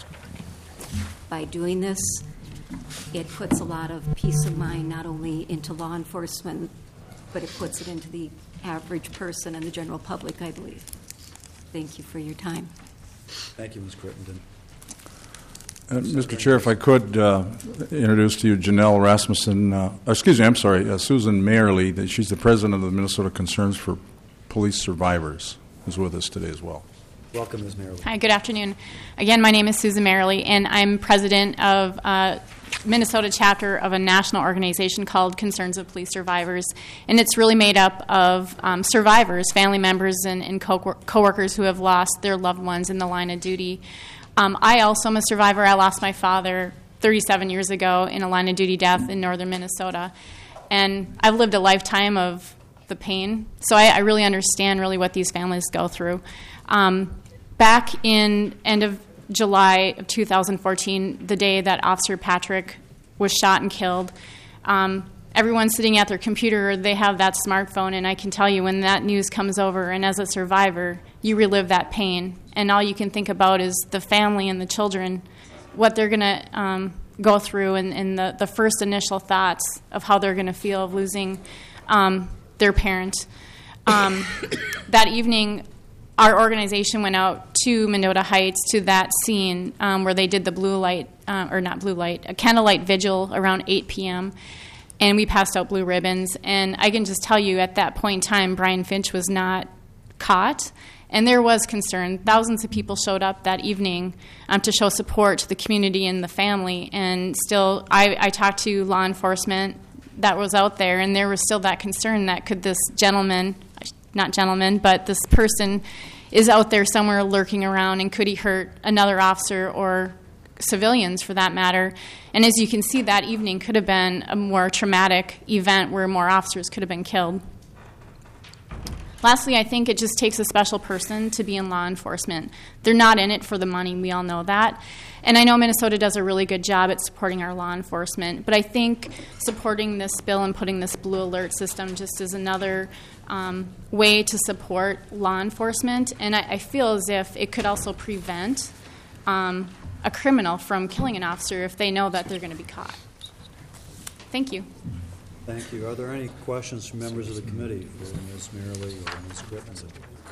By doing this, it puts a lot of peace of mind not only into law enforcement, but it puts it into the average person and the general public, I believe. Thank you for your time. Thank you, Miz Crittenden. Uh, Mister Chair, if I could uh, introduce to you Janelle Rasmussen, uh, excuse me, I'm sorry, uh, Susan Mayerly, that she's the president of the Minnesota Concerns for Police Survivors, who's with us today as well. Welcome, Miz Mayerly. Hi, good afternoon. Again, my name is Susan Mayerly, and I'm president of uh, Minnesota chapter of a national organization called Concerns of Police Survivors, and it's really made up of um, survivors, family members, and, and co- coworkers who have lost their loved ones in the line of duty. Um, I also am a survivor. I lost my father thirty-seven years ago in a line of duty death in northern Minnesota, and I've lived a lifetime of the pain, so I, I really understand really what these families go through. Um, back in end of July of two thousand fourteen, the day that Officer Patrick was shot and killed, um, everyone's sitting at their computer, they have that smartphone, and I can tell you when that news comes over, and as a survivor, you relive that pain, and all you can think about is the family and the children, what they're going to um, go through, and, and the, the first initial thoughts of how they're going to feel of losing um, their parent. Um, that evening, our organization went out to Mendota Heights to that scene um, where they did the blue light, uh, or not blue light, a candlelight vigil around eight p.m., and we passed out blue ribbons. And I can just tell you at that point in time, Brian Finch was not caught, and there was concern. Thousands of people showed up that evening um, to show support to the community and the family, and still I, I talked to law enforcement that was out there, and there was still that concern that could this gentleman, not gentleman, but this person is out there somewhere lurking around, and could he hurt another officer or civilians for that matter. And as you can see, that evening could have been a more traumatic event where more officers could have been killed. Lastly, I think it just takes a special person to be in law enforcement. They're not in it for the money, we all know that. And I know Minnesota does a really good job at supporting our law enforcement, but I think supporting this bill and putting this blue alert system just is another um, way to support law enforcement. And I, I feel as if it could also prevent um, a criminal from killing an officer if they know that they're going to be caught. Thank you. Thank you. Are there any questions from members of the committee for Miz Mayerly or Miz Crittenden?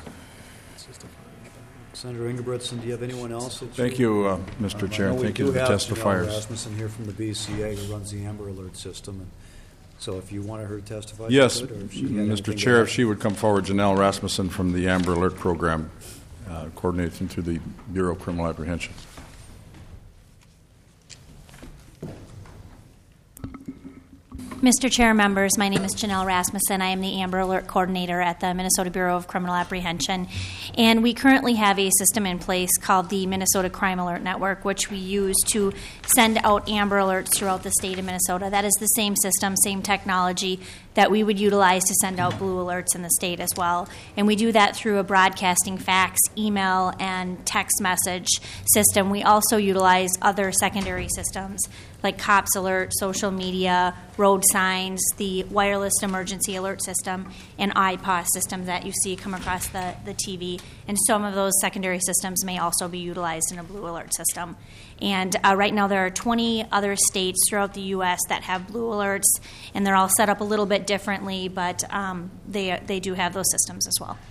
Senator Ingebrigtsen, do you have anyone else? That Thank you, uh, Mister Um, Chair. I know we Thank you do to the have testifiers. Janelle Rasmussen here from the B C A who runs the Amber Alert system. And so if you wanted her to testify, Yes, you could, or if she had Mister anything to Chair, add. if she would come forward, Janelle Rasmussen from the Amber Alert Program, uh, coordinating through the Bureau of Criminal Apprehension. Mister Chair, members, my name is Janelle Rasmussen. I am the Amber Alert Coordinator at the Minnesota Bureau of Criminal Apprehension. And we currently have a system in place called the Minnesota Crime Alert Network, which we use to send out Amber Alerts throughout the state of Minnesota. That is the same system, same technology that we would utilize to send out blue alerts in the state as well. And we do that through a broadcasting fax, email, and text message system. We also utilize other secondary systems like COPS Alert, social media, road signs, the wireless emergency alert system, and I P O S systems that you see come across the, the T V. And some of those secondary systems may also be utilized in a blue alert system. And uh, right now there are twenty other states throughout the U S that have blue alerts, and they're all set up a little bit differently, but um, they, they do have those systems as well.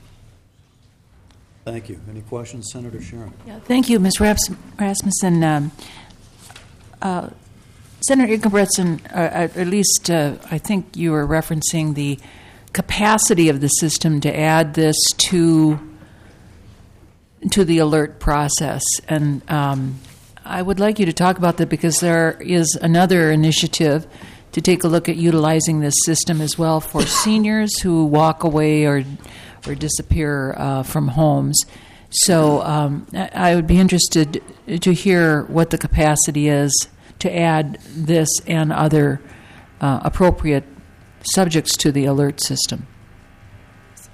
Thank you. Any questions, Senator Sharon? Yeah, thank you, Miz Raps- Rasmussen. Um, uh, Senator Ingebrigtsen, uh, at least uh, I think you were referencing the capacity of the system to add this to to the alert process. And um, I would like you to talk about that because there is another initiative to take a look at utilizing this system as well for seniors who walk away or or disappear uh, from homes. So um, I would be interested to hear what the capacity is to add this and other uh, appropriate subjects to the alert system.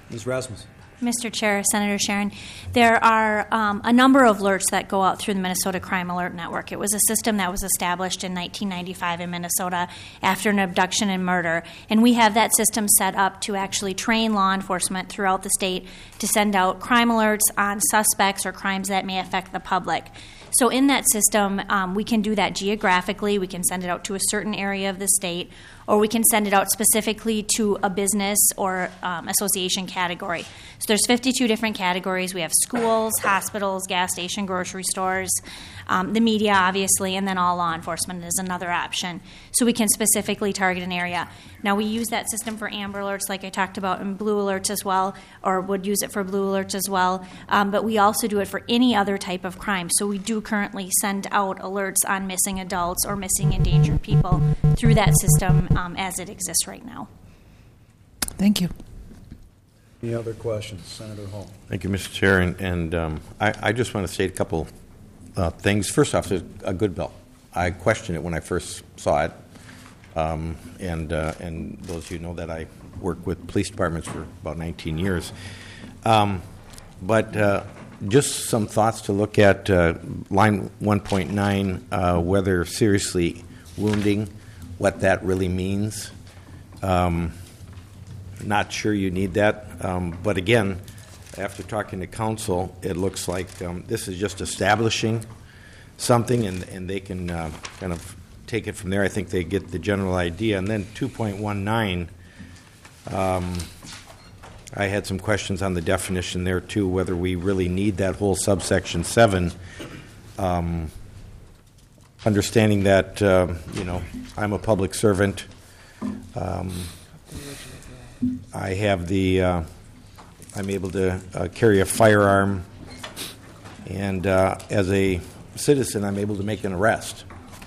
Miz Rasmussen. Mister Chair, Senator Sharon, there are um, a number of alerts that go out through the Minnesota Crime Alert Network. It was a system that was established in nineteen ninety-five in Minnesota after an abduction and murder, and we have that system set up to actually train law enforcement throughout the state to send out crime alerts on suspects or crimes that may affect the public. So in that system, um, we can do that geographically. We can send it out to a certain area of the state, or we can send it out specifically to a business or um, association category. So there's fifty-two different categories. We have schools, hospitals, gas station, grocery stores, um, the media, obviously, and then all law enforcement is another option. So we can specifically target an area. Now, we use that system for Amber Alerts, like I talked about, and Blue Alerts as well, or would use it for Blue Alerts as well. Um, but we also do it for any other type of crime. So we do currently send out alerts on missing adults or missing endangered people through that system um, as it exists right now. Thank you. Any other questions? Senator Hall. Thank you, Mister Chair. And, and um, I, I just want to state a couple uh, things. First off, it's a good bill. I questioned it when I first saw it. Um, and, uh, and those of you know that I worked with police departments for about nineteen years. Um, but uh, just some thoughts to look at uh, line one point nine, uh, whether seriously wounding, what that really means. Um, not sure you need that. Um, but again, after talking to council, it looks like um, this is just establishing something, and, and they can uh, kind of take it from there. I think they get the general idea. And then two point one nine, um, I had some questions on the definition there too, whether we really need that whole subsection seven. Um, understanding that, uh, you know, I'm a public servant. Um, I have the, uh, I'm able to uh, carry a firearm, and uh, as a citizen, I'm able to make an arrest.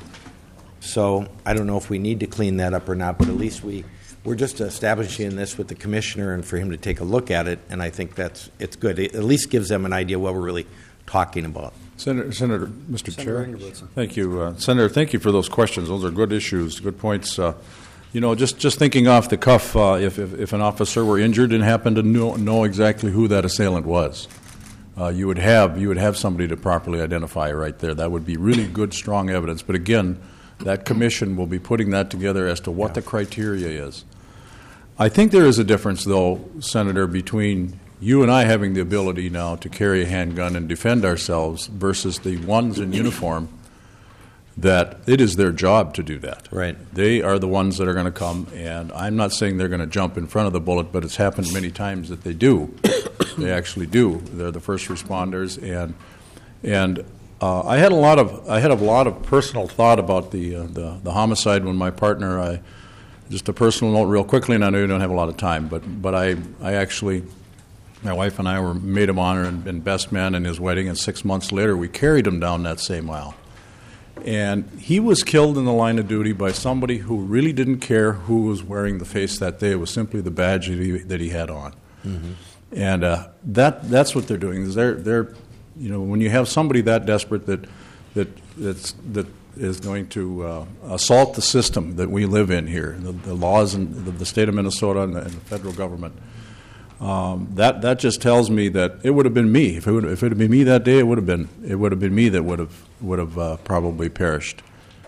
So I don't know if we need to clean that up or not, but at least we, we're just establishing this with the commissioner and for him to take a look at it, and I think that's it's good. It at least gives them an idea what we're really talking about. Senator, Senator Mister Senator Chair, Engelbretson. thank you, uh, Senator. Thank you for those questions. Those are good issues, good points. Uh, you know, just, just thinking off the cuff, uh, if, if if an officer were injured and happened to know, know exactly who that assailant was, uh, you would have you would have somebody to properly identify right there. That would be really good, strong evidence. But again, that commission will be putting that together as to what yeah. the criteria is. I think there is a difference, though, Senator, between you and I having the ability now to carry a handgun and defend ourselves versus the ones in uniform that it is their job to do that. Right. They are the ones that are going to come, and I'm not saying they're going to jump in front of the bullet, but it's happened many times that they do. They actually do. They're the first responders, and and uh, I had a lot of I had a lot of personal thought about the uh, the, the homicide when my partner. I just a personal note, real quickly, and I know you don't have a lot of time, but but I I actually. My wife and I were maid of honor and, and best man in his wedding, and six months later we carried him down that same aisle. And he was killed in the line of duty by somebody who really didn't care who was wearing the face that day. It was simply the badge that he, that he had on. Mm-hmm. And uh, that that's what they're doing. Is they're, they're, you know, when you have somebody that desperate that that that's, that is going to uh, assault the system that we live in here, the, the laws in the, the state of Minnesota and the, and the federal government, Um, that that just tells me that it would have been me. If it would if it had been me that day, it would have been it would have been me that would have would have uh, probably perished.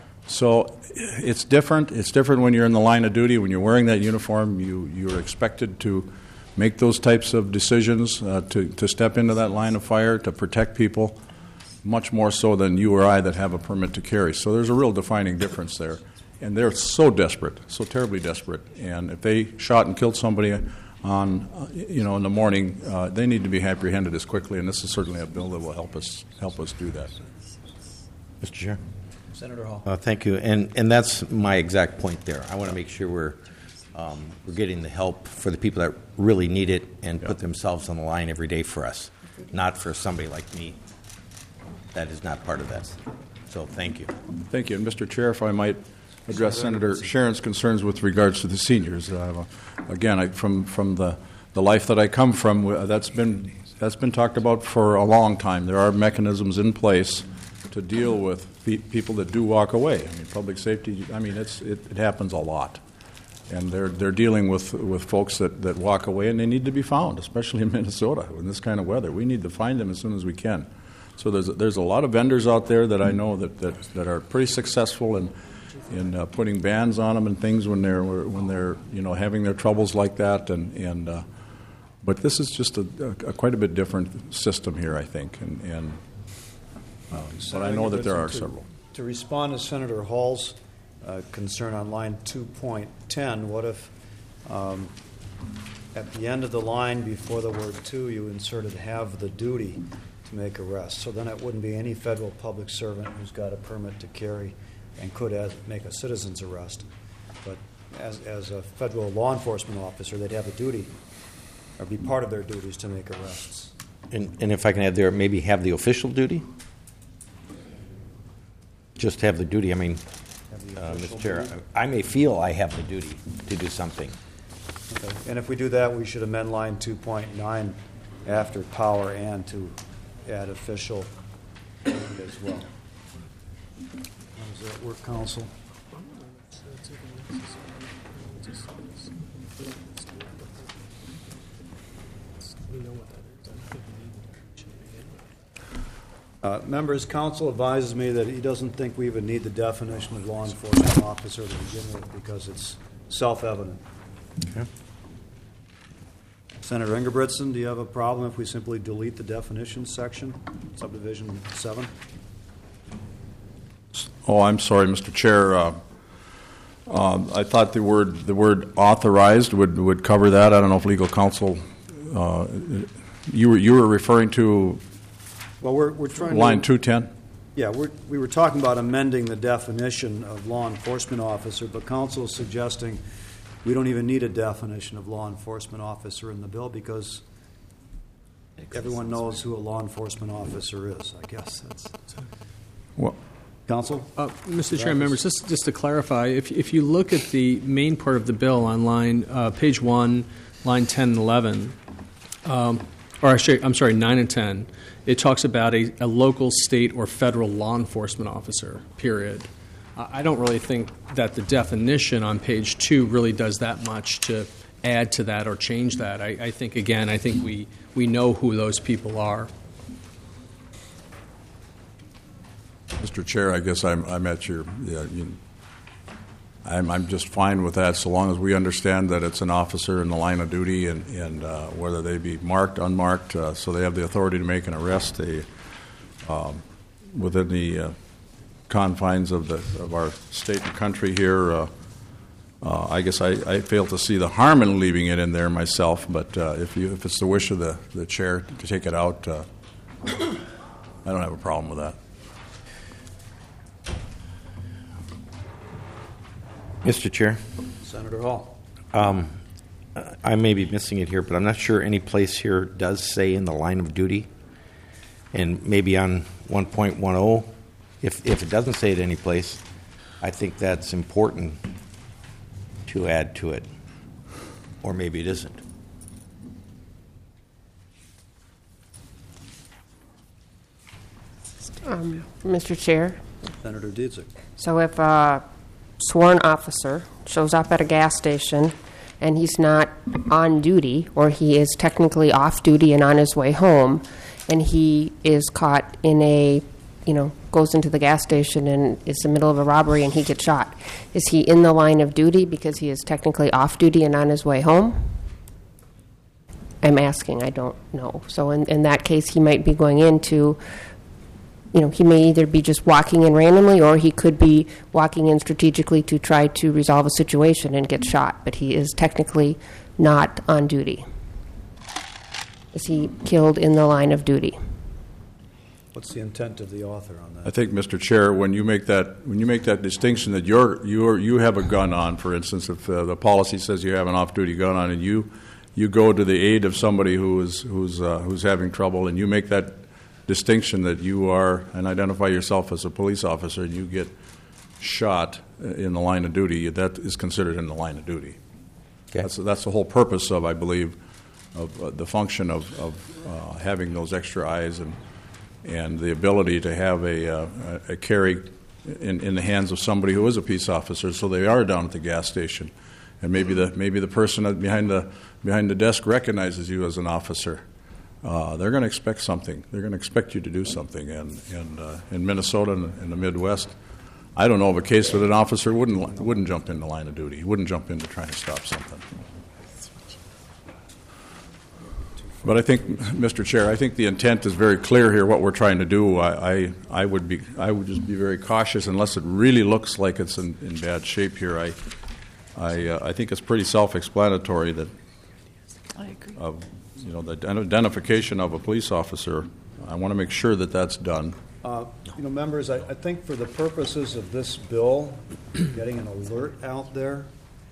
So it's different. It's different when you're in the line of duty. When you're wearing that uniform, you you're expected to make those types of decisions, uh, to to step into that line of fire, to protect people, much more so than you or I that have a permit to carry. So there's a real defining difference there. And they're so desperate, so terribly desperate. And if they shot and killed somebody on, uh, you know, in the morning, uh, they need to be apprehended as quickly, and this is certainly a bill that will help us help us do that. Mister Chair. Senator Hall. Uh, thank you, and and that's my exact point there. I want to make sure we're um, we're getting the help for the people that really need it and yeah. put themselves on the line every day for us, not for somebody like me that is not part of that. So thank you. Thank you, and Mister Chair, if I might address Senator Sharon's concerns with regards to the seniors. Uh, again, I, from from the, the life that I come from, uh, that's been that's been talked about for a long time. There are mechanisms in place to deal with pe- people that do walk away. I mean, public safety. I mean, it's it, it happens a lot, and they're they're dealing with, with folks that, that walk away, and they need to be found, especially in Minnesota in this kind of weather. We need to find them as soon as we can. So there's there's a lot of vendors out there that I know that, that, that are pretty successful in in uh, putting bans on them and things when they're when they're you know having their troubles like that, and and uh, but this is just a, a, a quite a bit different system here, I think, and and uh, but I know that there are to, several. To respond to Senator Hall's uh, concern on line two point ten, what if um, at the end of the line before the word "to" you inserted "have the duty to make arrests"? So then it wouldn't be any federal public servant who's got a permit to carry and could as, make a citizen's arrest. But as, as a federal law enforcement officer, they'd have a duty, or be part of their duties to make arrests. And, and if I can add there, maybe have the official duty? Just have the duty. I mean, uh, Mister Chair, duty? I may feel I have the duty to do something. Okay. And if we do that, we should amend line two point nine after power and to add official as well. How does that work, Council? Uh, members, council advises me that he doesn't think we even need the definition of law enforcement officer to begin with because it's self-evident. Okay. Senator Ingebrigtsen, do you have a problem if we simply delete the definition section, subdivision seven? Oh, I'm sorry, Mister Chair. Uh, uh, I thought the word the word authorized would, would cover that. I don't know if legal counsel. Uh, you were you were referring to. Well, we're we're trying line to, two ten. Yeah, we're, we were talking about amending the definition of law enforcement officer, but counsel is suggesting we don't even need a definition of law enforcement officer in the bill because everyone knows who a law enforcement officer is. I guess that's. Well. Counsel? Uh, Mister Chair, members, just, just to clarify, if, if you look at the main part of the bill on line, uh, page one, line ten and eleven, um, or actually, I'm sorry, nine and ten, it talks about a, a local, state, or federal law enforcement officer, period. Uh, I don't really think that the definition on page two really does that much to add to that or change that. I, I think, again, I think we, we know who those people are. Mister Chair, I guess I'm, I'm at your. Yeah, you, I'm, I'm just fine with that, so long as we understand that it's an officer in the line of duty, and, and uh, whether they be marked, unmarked, uh, so they have the authority to make an arrest. They, um, within the uh, confines of the of our state and country here. Uh, uh, I guess I, I fail to see the harm in leaving it in there myself. But uh, if you if it's the wish of the, the chair to take it out, uh, I don't have a problem with that. Mister Chair, Senator Hall. Um, I may be missing it here, but I'm not sure any place here does say in the line of duty, and maybe on one point ten, if if it doesn't say it any place, I think that's important to add to it, or maybe it isn't. Um, Mister Chair. Senator Dietzick. So if a sworn officer shows up at a gas station and he's not on duty, or he is technically off duty and on his way home, and he is caught in a, you know, goes into the gas station and is in the middle of a robbery and he gets shot, is he in the line of duty because he is technically off duty and on his way home? I'm asking, I don't know. So in, in that case, he might be going into, you know, he may either be just walking in randomly, or he could be walking in strategically to try to resolve a situation and get shot, but he is technically not on duty. Is he killed in the line of duty? What's the intent of the author on that? I think, Mister Chair, when you make that when you make that distinction that you're you're you have a gun on, for instance, if uh, the policy says you have an off-duty gun on, and you you go to the aid of somebody who is who's uh, who's having trouble, and you make that distinction that you are and identify yourself as a police officer, and you get shot in the line of duty, that is considered in the line of duty. Okay. That's that's the whole purpose of, I believe, of uh, the function of, of uh, having those extra eyes and and the ability to have a, uh, a carry in, in the hands of somebody who is a peace officer, so they are down at the gas station and maybe the maybe the person behind the behind the desk recognizes you as an officer. Uh, they're going to expect something. They're going to expect you to do something. And, and uh, in Minnesota and in the Midwest, I don't know of a case that an officer wouldn't wouldn't jump in the line of duty. He wouldn't jump in to try to stop something. But I think, Mister Chair, I think the intent is very clear here. What we're trying to do, I, I, I would be, I would just be very cautious unless it really looks like it's in, in bad shape here. I, I, uh, I think it's pretty self-explanatory that, I agree. uh, you know, the identification of a police officer. I want to make sure that that's done. Uh, you know, members, I, I think for the purposes of this bill, getting an alert out there,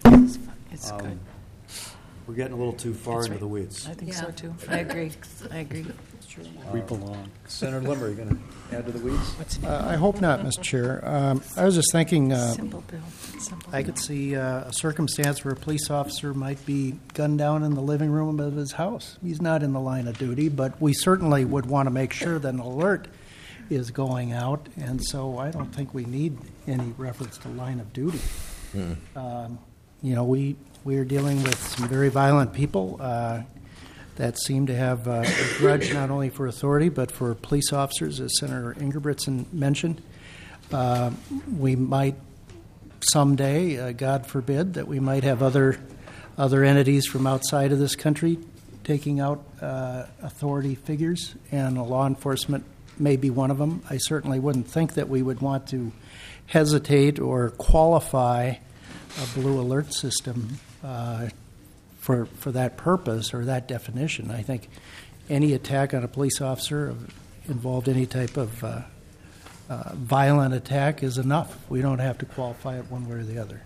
It's um, good. we're getting a little too far That's into right. the weeds. I think so too. I agree. I agree. We belong. Senator Limmer, are you going to add to the weeds? Uh, I hope not, Mister Chair. Um, I was just thinking, uh, Simple bill. Simple. I could see uh, a circumstance where a police officer might be gunned down in the living room of his house. He's not in the line of duty, but we certainly would want to make sure that an alert is going out, and so I don't think we need any reference to line of duty. Mm. Um, you know, we, we are dealing with some very violent people uh, that seem to have uh, a grudge not only for authority but for police officers, as Senator Ingebrigtsen mentioned. Uh, we might someday, uh, God forbid, that we might have other other entities from outside of this country taking out uh, authority figures, and law enforcement may be one of them. I certainly wouldn't think that we would want to hesitate or qualify a blue alert system uh, for for that purpose or that definition. I think any attack on a police officer involved any type of uh, uh, violent attack is enough. We don't have to qualify it one way or the other.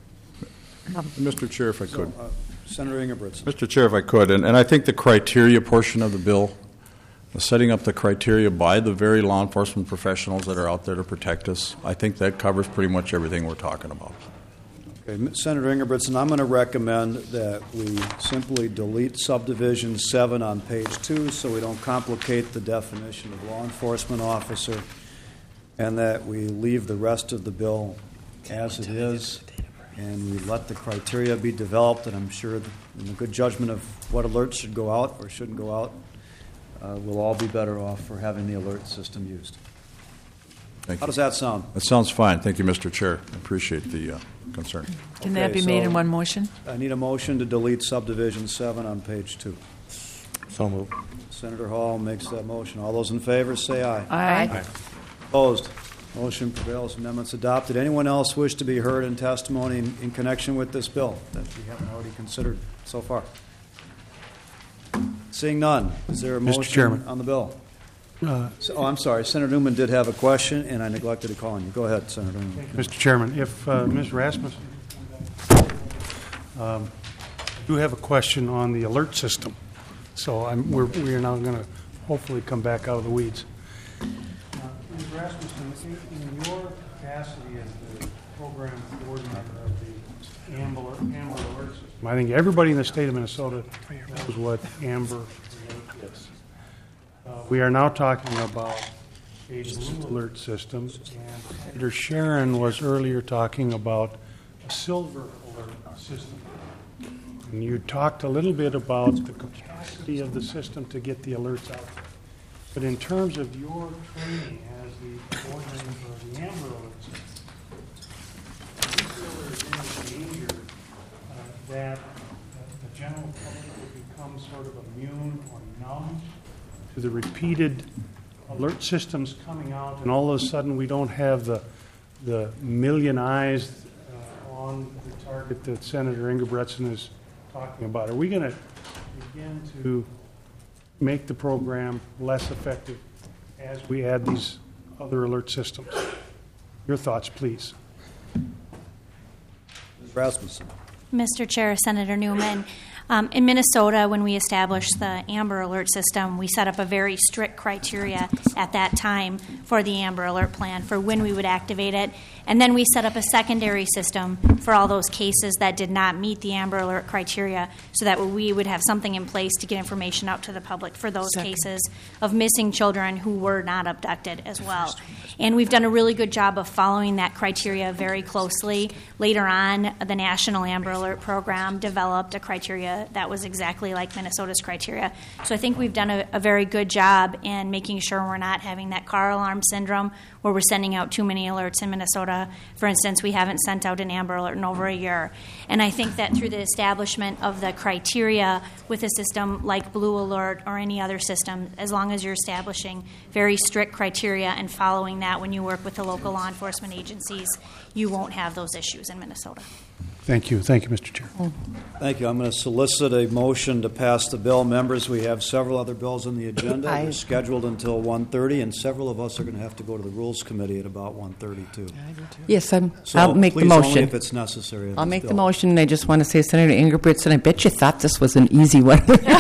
Mister Chair, if I could. So, uh, Senator Ingebrigtsen. Mister Chair, if I could, and, and I think the criteria portion of the bill, the setting up the criteria by the very law enforcement professionals that are out there to protect us, I think that covers pretty much everything we're talking about. Okay, Senator Ingebrigtsen, I'm going to recommend that we simply delete subdivision seven on page two so we don't complicate the definition of law enforcement officer, and that we leave the rest of the bill as it is, and we let the criteria be developed, and I'm sure in the good judgment of what alerts should go out or shouldn't go out, uh, we'll all be better off for having the alert system used. Thank How you. does that sound? That sounds fine. Thank you, Mister Chair. I appreciate the uh, concern. Can that Okay, be made so in one motion? I need a motion to delete subdivision seven on page two. So moved. Senator Hall makes that motion. All those in favor say aye. Aye. Opposed? Motion prevails. Amendment's adopted. Anyone else wish to be heard in testimony in, in connection with this bill that we haven't already considered so far? Seeing none, is there a Mister motion Chairman. on the bill? Uh, So, oh, I'm sorry. Senator Newman did have a question, and I neglected to call on you. Go ahead, Senator Newman. Mister Chairman, if uh, Miz Rasmussen, um, I do have a question on the alert system. So I'm, we're, we are now going to hopefully come back out of the weeds. Uh, Miz Rasmussen, in your capacity as the program coordinator of the Amber, Amber Alert System, I think everybody in the state of Minnesota knows what Amber Alert is. Uh, we are now talking about a blue alert system, and Senator Sharon was earlier talking about a silver alert system. And you talked a little bit about the capacity of the system to get the alerts out. But in terms of your training as the coordinator of the Amber Alert system, do you feel there's any danger uh, that uh, the general public will become sort of immune or numb to the repeated alert systems coming out, and all of a sudden we don't have the the million eyes uh, on the target that Senator Ingebrigtsen is talking about? Are we going to begin to make the program less effective as we add these other alert systems? Your thoughts, please. Miz Rasmussen. Mister Chair, Senator Newman, um, in Minnesota, when we established the Amber Alert system, we set up a very strict criteria at that time for the Amber Alert plan for when we would activate it. And then we set up a secondary system for all those cases that did not meet the Amber Alert criteria so that we would have something in place to get information out to the public for those Second. cases of missing children who were not abducted as well. And we've done a really good job of following that criteria very closely. Later on, the National Amber Alert Program developed a criteria that was exactly like Minnesota's criteria. So I think we've done a, a very good job in making sure we're not having that car alarm syndrome where we're sending out too many alerts in Minnesota. For instance, we haven't sent out an Amber Alert in over a year. And I think that through the establishment of the criteria with a system like Blue Alert or any other system, as long as you're establishing very strict criteria and following that when you work with the local law enforcement agencies, you won't have those issues in Minnesota. Thank you. Thank you, Mister Chair. Thank you. I'm going to solicit a motion to pass the bill. Members, we have several other bills on the agenda. I- They're scheduled until one thirty, and several of us are going to have to go to the Rules Committee at about one thirty, too. Yes, I'm, So I'll make the please, only motion. if it's necessary. on I'll this make the bill. motion, and I just want to say, Senator Ingebrigtsen, I bet you thought this was an easy one.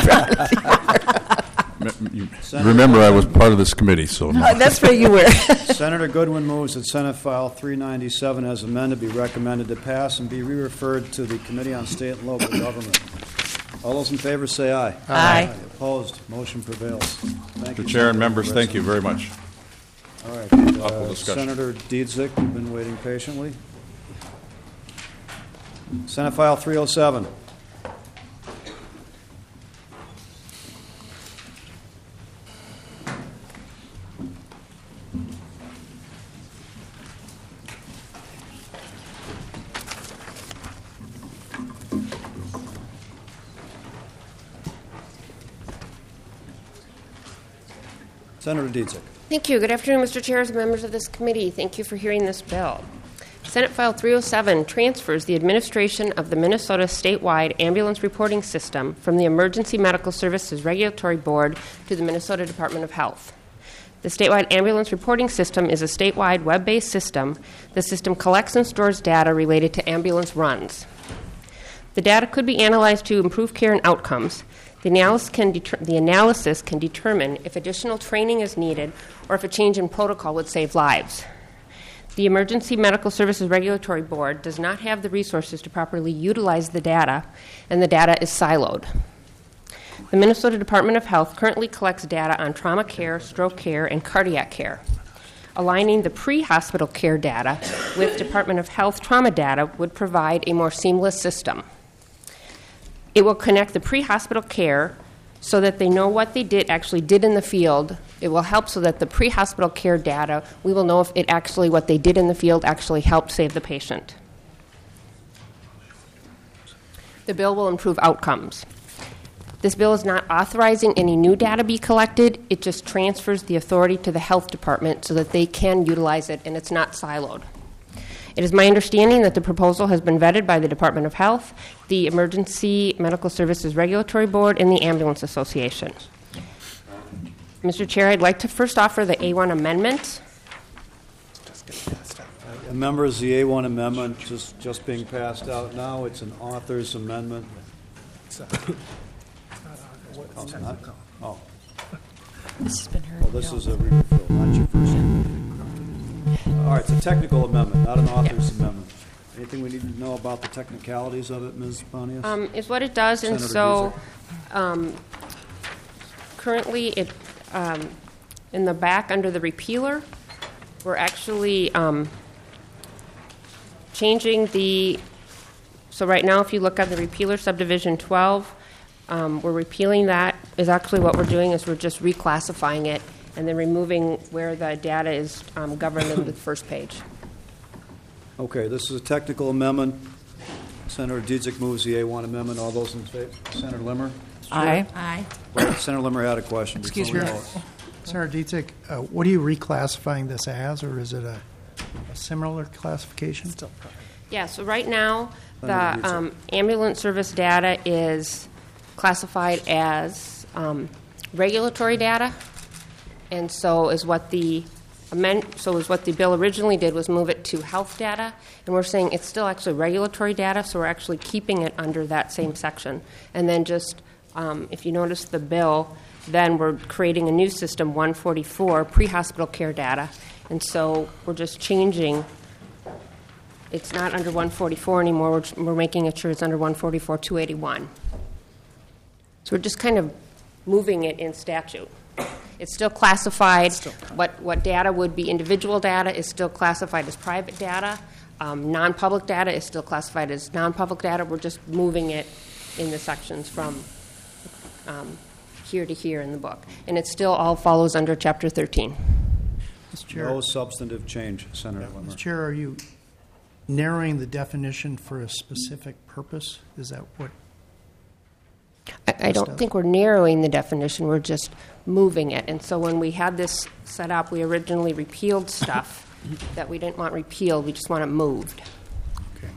You remember, I was part of this committee, so. Oh, that's right, you were. Senator Goodwin moves that Senate File three ninety-seven as amended be recommended to pass and be re-referred to the Committee on State and Local Government. All those in favor say aye. Aye. Opposed? Motion prevails. Thank you, Mister Chair and Senator members, thank you Ingebrigtsen. very much. All right. Thoughtful uh, discussion. Senator Dietzick, you've been waiting patiently. Senate File three oh seven. Senator Dietzick. Thank you. Good afternoon, Mister Chair, and members of this committee. Thank you for hearing this bill. Senate File three oh seven transfers the administration of the Minnesota statewide ambulance reporting system from the Emergency Medical Services Regulatory Board to the Minnesota Department of Health. The statewide ambulance reporting system is a statewide web-based system. The system collects and stores data related to ambulance runs. The data could be analyzed to improve care and outcomes. The analysis, can deter- the analysis can determine if additional training is needed or if a change in protocol would save lives. The Emergency Medical Services Regulatory Board does not have the resources to properly utilize the data, and the data is siloed. The Minnesota Department of Health currently collects data on trauma care, stroke care, and cardiac care. Aligning the pre-hospital care data with Department of Health trauma data would provide a more seamless system. It will connect the pre-hospital care so that they know what they did actually did in the field. It will help so that the pre-hospital care data, we will know if it actually, what they did in the field actually helped save the patient. The bill will improve outcomes. This bill is not authorizing any new data be collected. It just transfers the authority to the health department so that they can utilize it and it's not siloed. It is my understanding that the proposal has been vetted by the Department of Health, the Emergency Medical Services Regulatory Board, and the Ambulance Association. Mister Chair, I'd like to first offer the A one amendment. Uh, Members, the A one amendment just, just being passed out now. It's an author's amendment. Oh, not- oh. This has been heard. Oh, this is a refill, not your first. All right, it's a technical amendment, not an author's amendment. Anything we need to know about the technicalities of it, Miz Bonias? Um, is what it does, and Senator so um, currently it um, in the back under the repealer, we're actually um, changing the. So right now, if you look at the repealer subdivision twelve, um, we're repealing that. Is actually what we're doing is we're just reclassifying it and then removing where the data is um, governed in the first page. Okay, this is a technical amendment. Senator Dietzick moves the A one amendment. All those in favor? Senator Limmer? Aye. Aye. Wait, Senator Limmer had a question. Excuse before me. we vote. Senator Dietzick, uh, what are you reclassifying this as, or is it a, a similar classification? Still. Yeah, so right now, Senator the Dietzick. um, ambulance service data is classified as um, regulatory data, and so is what the amend- so is what the bill originally did was move it to health data, and we're saying it's still actually regulatory data, so we're actually keeping it under that same section. And then just, um, if you notice the bill, then we're creating a new system, one forty-four, pre-hospital care data, and so we're just changing it's not under one forty-four anymore. We're, we're making it sure it's under one forty-four two eighty-one. So we're just kind of moving it in statute. It's still classified. Still. What, what data would be individual data is still classified as private data. Um, non-public data is still classified as non-public data. We're just moving it in the sections from um, here to here in the book. And it still all follows under Chapter thirteen. Mister Chair. No substantive change, Senator Limmer. Mister Chair, are you narrowing the definition for a specific purpose? Is that what? I, I don't does? think we're narrowing the definition. We're just moving it. And so when we had this set up, we originally repealed stuff that we didn't want repealed. We just want it moved. Okay.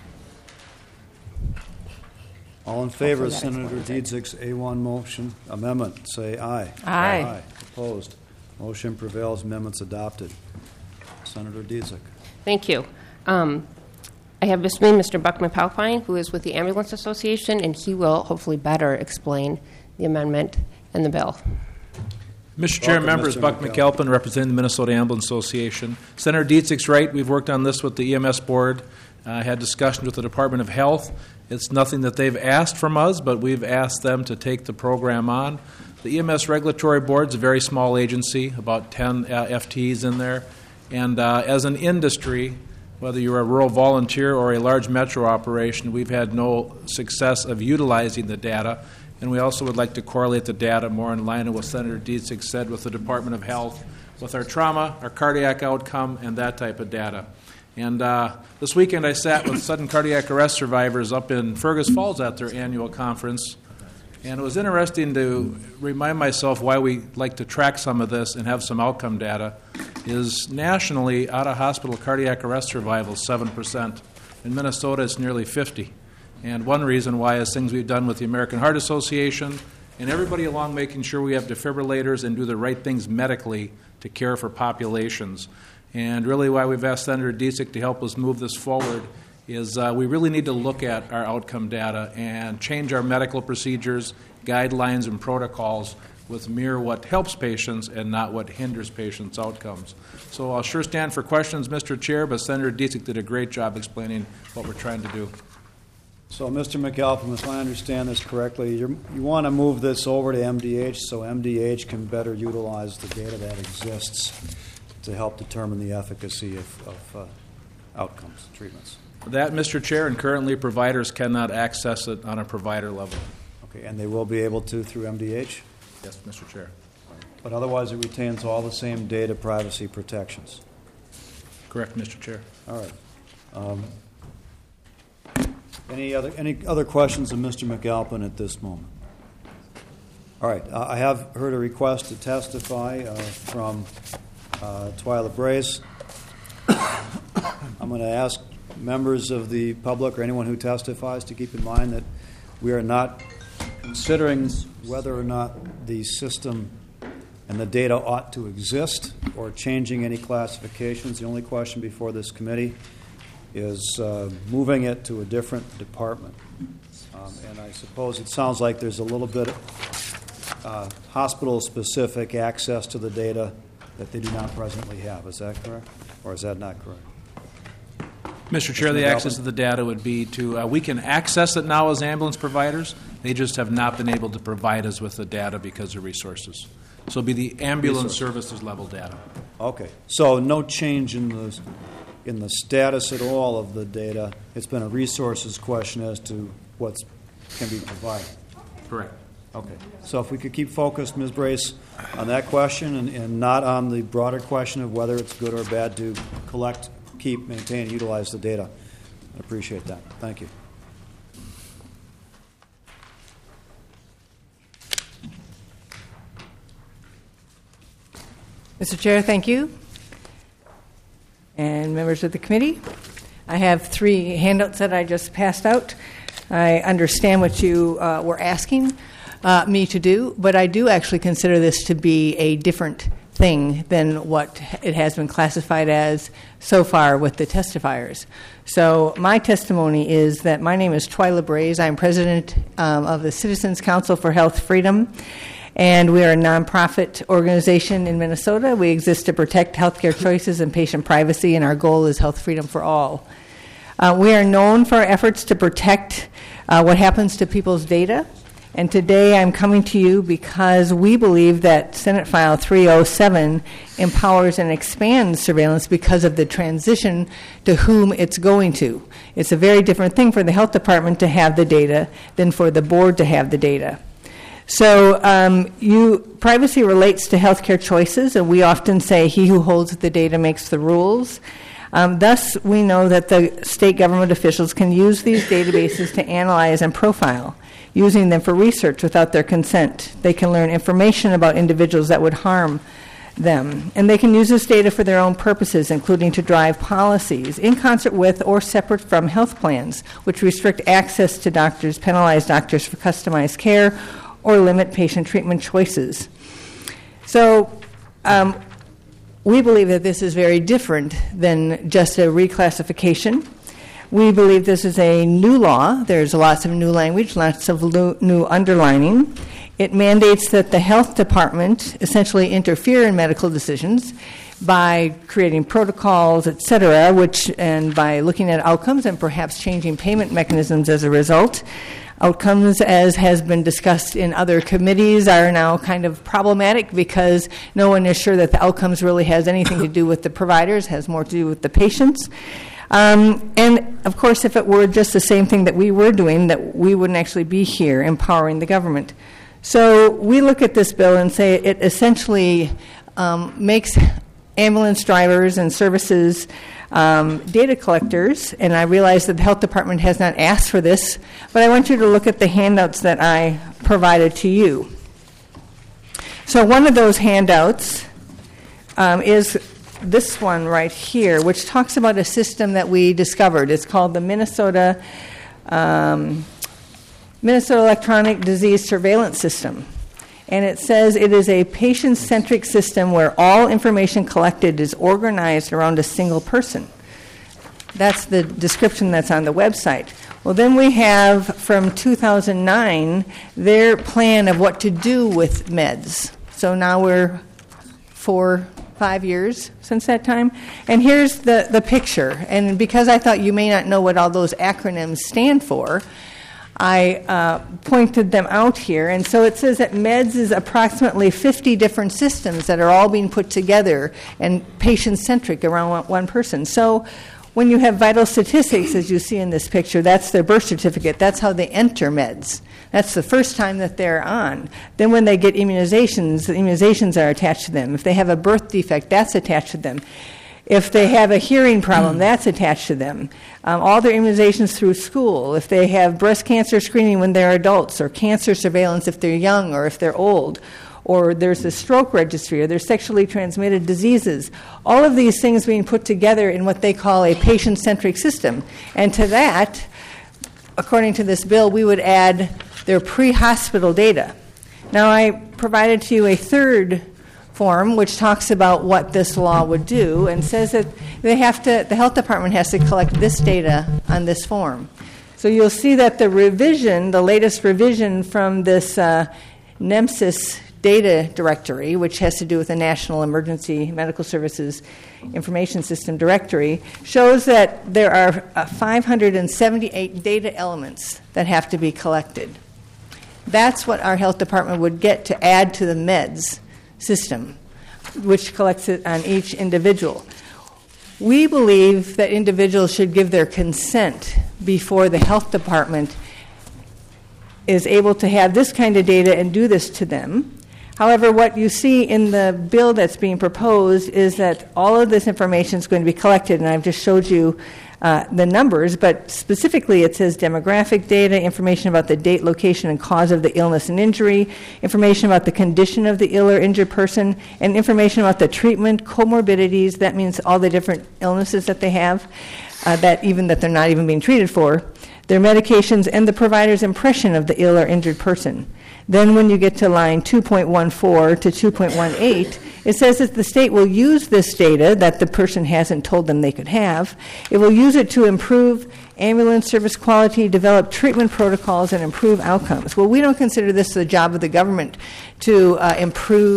All in favor of Senator Diedzik's A one motion amendment, say aye. Aye. Aye. Opposed? Motion prevails. Amendment's adopted. Senator Diedzik. Thank you. Um, I have with me Mister Buck McAlpine, who is with the Ambulance Association, and he will hopefully better explain the amendment and the bill. Mister Chair, Welcome, members, Mister Buck McAlpin. McAlpin, representing the Minnesota Ambulance Association. Senator Dietzik's right. We've worked on this with the E M S board. I uh, had discussions with the Department of Health. It's nothing that they've asked from us, but we've asked them to take the program on. The E M S Regulatory Board is a very small agency, about ten uh, F Ts in there. And uh, as an industry, whether you're a rural volunteer or a large metro operation, we've had no success of utilizing the data. And we also would like to correlate the data more in line with what Senator Dietzik said with the Department of Health, with our trauma, our cardiac outcome, and that type of data. And uh, this weekend I sat with sudden cardiac arrest survivors up in Fergus Falls at their annual conference. And it was interesting to remind myself why we like to track some of this and have some outcome data. Is nationally, out-of-hospital cardiac arrest survival is seven percent. In Minnesota, it's nearly fifty. And one reason why is things we've done with the American Heart Association and everybody along making sure we have defibrillators and do the right things medically to care for populations. And really why we've asked Senator Dietzik to help us move this forward is uh, we really need to look at our outcome data and change our medical procedures, guidelines, and protocols with mere what helps patients and not what hinders patients' outcomes. So I'll sure stand for questions, Mister Chair, but Senator Dietzik did a great job explaining what we're trying to do. So, Mister McAlpin, if I understand this correctly, you're, you want to move this over to M D H so M D H can better utilize the data that exists to help determine the efficacy of, of uh, outcomes, treatments. That, Mister Chair, and currently providers cannot access it on a provider level. Okay, and they will be able to through M D H? Yes, Mister Chair. But otherwise it retains all the same data privacy protections? Correct, Mister Chair. All right. Um, Any other any other questions of Mister McAlpin at this moment? All right. Uh, I have heard a request to testify uh, from uh, Twyla Brace. I'm going to ask members of the public or anyone who testifies to keep in mind that we are not considering whether or not the system and the data ought to exist or changing any classifications. The only question before this committee is uh, moving it to a different department. Um, and I suppose it sounds like there's a little bit of uh, hospital-specific access to the data that they do not presently have. Is that correct? Or is that not correct? Mister Chair, the access to the data would be to, uh, we can access it now as ambulance providers. They just have not been able to provide us with the data because of resources. So it would be the ambulance services level data. Okay. So no change in the in the status at all of the data. It's been a resources question as to what can be provided. Correct. Okay. So if we could keep focused, Miz Brace, on that question and, and not on the broader question of whether it's good or bad to collect, keep, maintain, and utilize the data. I appreciate that. Thank you. Mister Chair, thank you. And members of the committee, I have three handouts that I just passed out. I understand what you uh, were asking uh, me to do, but I do actually consider this to be a different thing than what it has been classified as so far with the testifiers. So my testimony is that my name is Twyla Brace. I'm president um, of the Citizens Council for Health Freedom, and we are a nonprofit organization in Minnesota. We exist to protect healthcare choices and patient privacy, and our goal is health freedom for all. Uh, we are known for our efforts to protect uh, what happens to people's data. And today I'm coming to you because we believe that Senate File three oh seven empowers and expands surveillance because of the transition to whom it's going to. It's a very different thing for the health department to have the data than for the board to have the data. So um, you, privacy relates to healthcare choices, and we often say he who holds the data makes the rules. Um, thus, we know that the state government officials can use these databases to analyze and profile, using them for research without their consent. They can learn information about individuals that would harm them. And they can use this data for their own purposes, including to drive policies in concert with or separate from health plans, which restrict access to doctors, penalize doctors for customized care, or limit patient treatment choices. So um, we believe that this is very different than just a reclassification. We believe this is a new law. There's lots of new language, lots of new underlining. It mandates that the health department essentially interfere in medical decisions by creating protocols, et cetera, which, and by looking at outcomes and perhaps changing payment mechanisms as a result. Outcomes, as has been discussed in other committees, are now kind of problematic because no one is sure that the outcomes really has anything to do with the providers, has more to do with the patients. Um, and, of course, if it were just the same thing that we were doing, that we wouldn't actually be here empowering the government. So we look at this bill and say it essentially um, makes ambulance drivers and services um, data collectors, and I realize that the health department has not asked for this, but I want you to look at the handouts that I provided to you. So one of those handouts um, is this one right here, which talks about a system that we discovered. It's called the Minnesota um, Minnesota Electronic Disease Surveillance System. And it says it is a patient-centric system where all information collected is organized around a single person. That's the description that's on the website. Well, then we have, from two thousand nine, their plan of what to do with meds. So now we're four, five years since that time. And here's the, the picture. And because I thought you may not know what all those acronyms stand for, I uh, pointed them out here. And so it says that meds is approximately fifty different systems that are all being put together and patient-centric around one, one person. So when you have vital statistics, as you see in this picture, that's their birth certificate. That's how they enter meds. That's the first time that they're on. Then when they get immunizations, the immunizations are attached to them. If they have a birth defect, that's attached to them. If they have a hearing problem, that's attached to them. Um, all their immunizations through school. If they have breast cancer screening when they're adults, or cancer surveillance if they're young or if they're old, or there's a stroke registry, or there's sexually transmitted diseases. All of these things being put together in what they call a patient-centric system. And to that, according to this bill, we would add their pre-hospital data. Now, I provided to you a third form which talks about what this law would do and says that they have to, the health department has to collect this data on this form. So you'll see that the revision, the latest revision from this uh, NEMSIS data directory, which has to do with the National Emergency Medical Services Information System directory, shows that there are uh, five hundred seventy-eight data elements that have to be collected. That's what our health department would get to add to the meds system, which collects it on each individual. We believe that individuals should give their consent before the health department is able to have this kind of data and do this to them. However, what you see in the bill that's being proposed is that all of this information is going to be collected, and I've just showed you uh, the numbers, but specifically it says demographic data, information about the date, location, and cause of the illness and injury, information about the condition of the ill or injured person, and information about the treatment, comorbidities, that means all the different illnesses that they have, uh, that even that they're not even being treated for, their medications, and the provider's impression of the ill or injured person. Then when you get to line two point one four to two point one eight, it says that the state will use this data that the person hasn't told them they could have. It will use it to improve ambulance service quality, develop treatment protocols, and improve outcomes. Well, we don't consider this the job of the government to uh, improve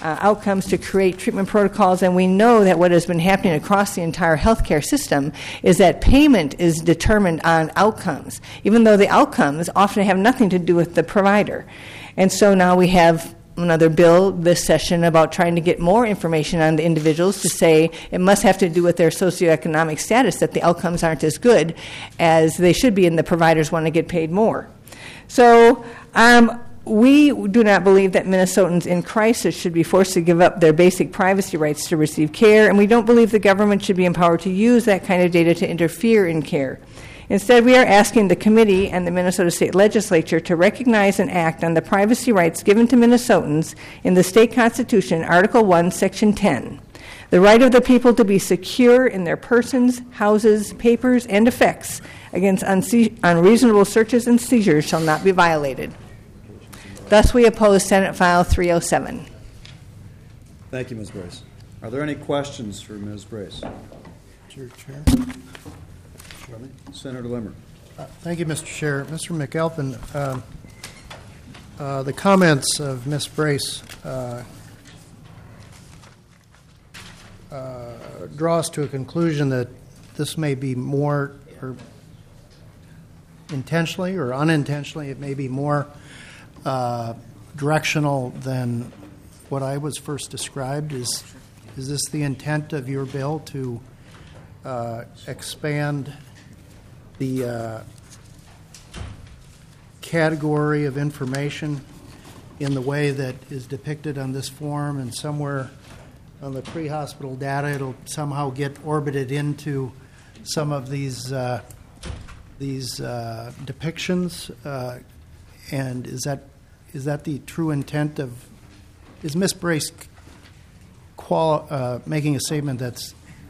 uh, outcomes to create treatment protocols, and we know that what has been happening across the entire healthcare system is that payment is determined on outcomes, even though the outcomes often have nothing to do with the provider. And so now we have another bill this session about trying to get more information on the individuals to say it must have to do with their socioeconomic status, that the outcomes aren't as good as they should be and the providers want to get paid more. So um, we do not believe that Minnesotans in crisis should be forced to give up their basic privacy rights to receive care, and we don't believe the government should be empowered to use that kind of data to interfere in care. Instead, we are asking the committee and the Minnesota State Legislature to recognize and act on the privacy rights given to Minnesotans in the state constitution, Article one, Section ten. The right of the people to be secure in their persons, houses, papers, and effects against unse- unreasonable searches and seizures shall not be violated. Thus, we oppose Senate File three oh seven. Thank you, Miz Brace. Are there any questions for Miz Brace? Chair. Chair. Senator Limmer. Uh, thank you, Mister Chair. Mister McAlpin, um, uh, the comments of Miz Brace uh, uh, draw us to a conclusion that this may be more, or intentionally or unintentionally, it may be more uh, directional than what I was first described. Is, is this the intent of your bill to uh, expand the uh, category of information in the way that is depicted on this form, and somewhere on the pre-hospital data it'll somehow get orbited into some of these uh, these uh, depictions? Uh, and is that is that the true intent of? Is Miz Brace quali- uh, making a statement that's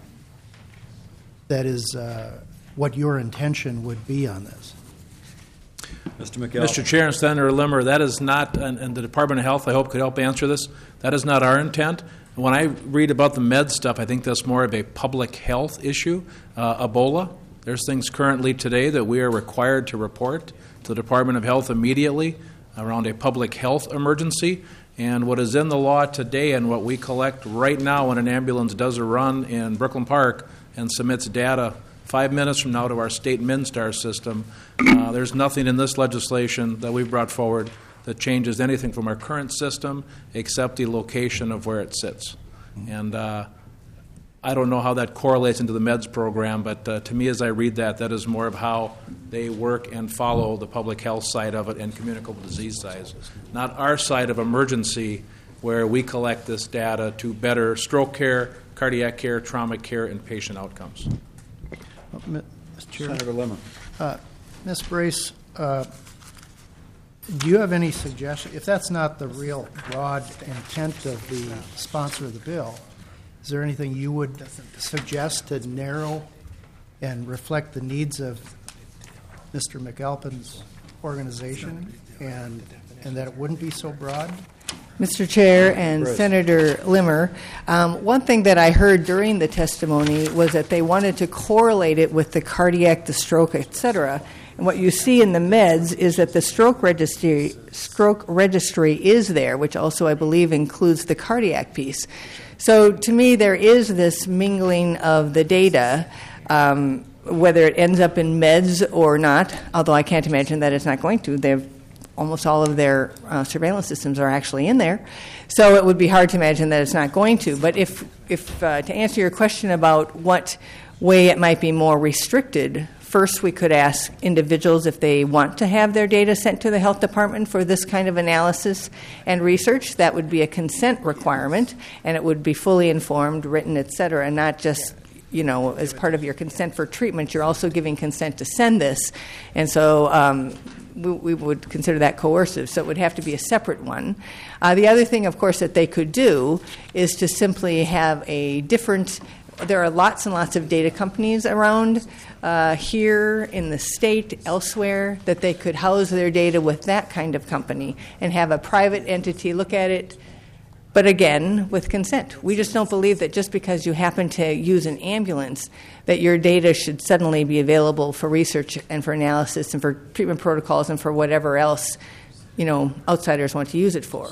that is uh, what your intention would be on this? Mister McAlpin. Mister Chair and Senator Limmer, that is not, and, and the Department of Health, I hope, could help answer this. That is not our intent. When I read about the med stuff, I think that's more of a public health issue. Uh, Ebola, there's things currently today that we are required to report to the Department of Health immediately around a public health emergency. And what is in the law today and what we collect right now when an ambulance does a run in Brooklyn Park and submits data five minutes from now to our state MinStar system, uh, there's nothing in this legislation that we've brought forward that changes anything from our current system except the location of where it sits. And uh, I don't know how that correlates into the meds program, but uh, to me as I read that, that is more of how they work and follow the public health side of it and communicable disease side, not our side of emergency where we collect this data to better stroke care, cardiac care, trauma care, and patient outcomes. Mister Chair. Senator Limmer. Uh, Miz Brace, uh, do you have any suggestion, if that's not the real broad intent of the sponsor of the bill, is there anything you would suggest to narrow and reflect the needs of Mister McAlpin's organization, and and that it wouldn't be so broad? Mister Chair and Right. Senator Limmer, um, one thing that I heard during the testimony was that they wanted to correlate it with the cardiac, the stroke, et cetera. And what you see in the meds is that the stroke registry, stroke registry is there, which also I believe includes the cardiac piece. So to me, there is this mingling of the data, um, whether it ends up in meds or not, although I can't imagine that it's not going to. They've Almost all of their uh, surveillance systems are actually in there. So it would be hard to imagine that it's not going to. But if, if uh, to answer your question about what way it might be more restricted, first we could ask individuals if they want to have their data sent to the health department for this kind of analysis and research. That would be a consent requirement, and it would be fully informed, written, et cetera, and not just, you know, as part of your consent for treatment, you're also giving consent to send this. And so um, we, we would consider that coercive, so it would have to be a separate one. Uh, the other thing, of course, that they could do is to simply have a different, there are lots and lots of data companies around uh, here in the state, elsewhere, that they could house their data with that kind of company and have a private entity look at it, but again, with consent. We just don't believe that just because you happen to use an ambulance that your data should suddenly be available for research and for analysis and for treatment protocols and for whatever else, you know, outsiders want to use it for.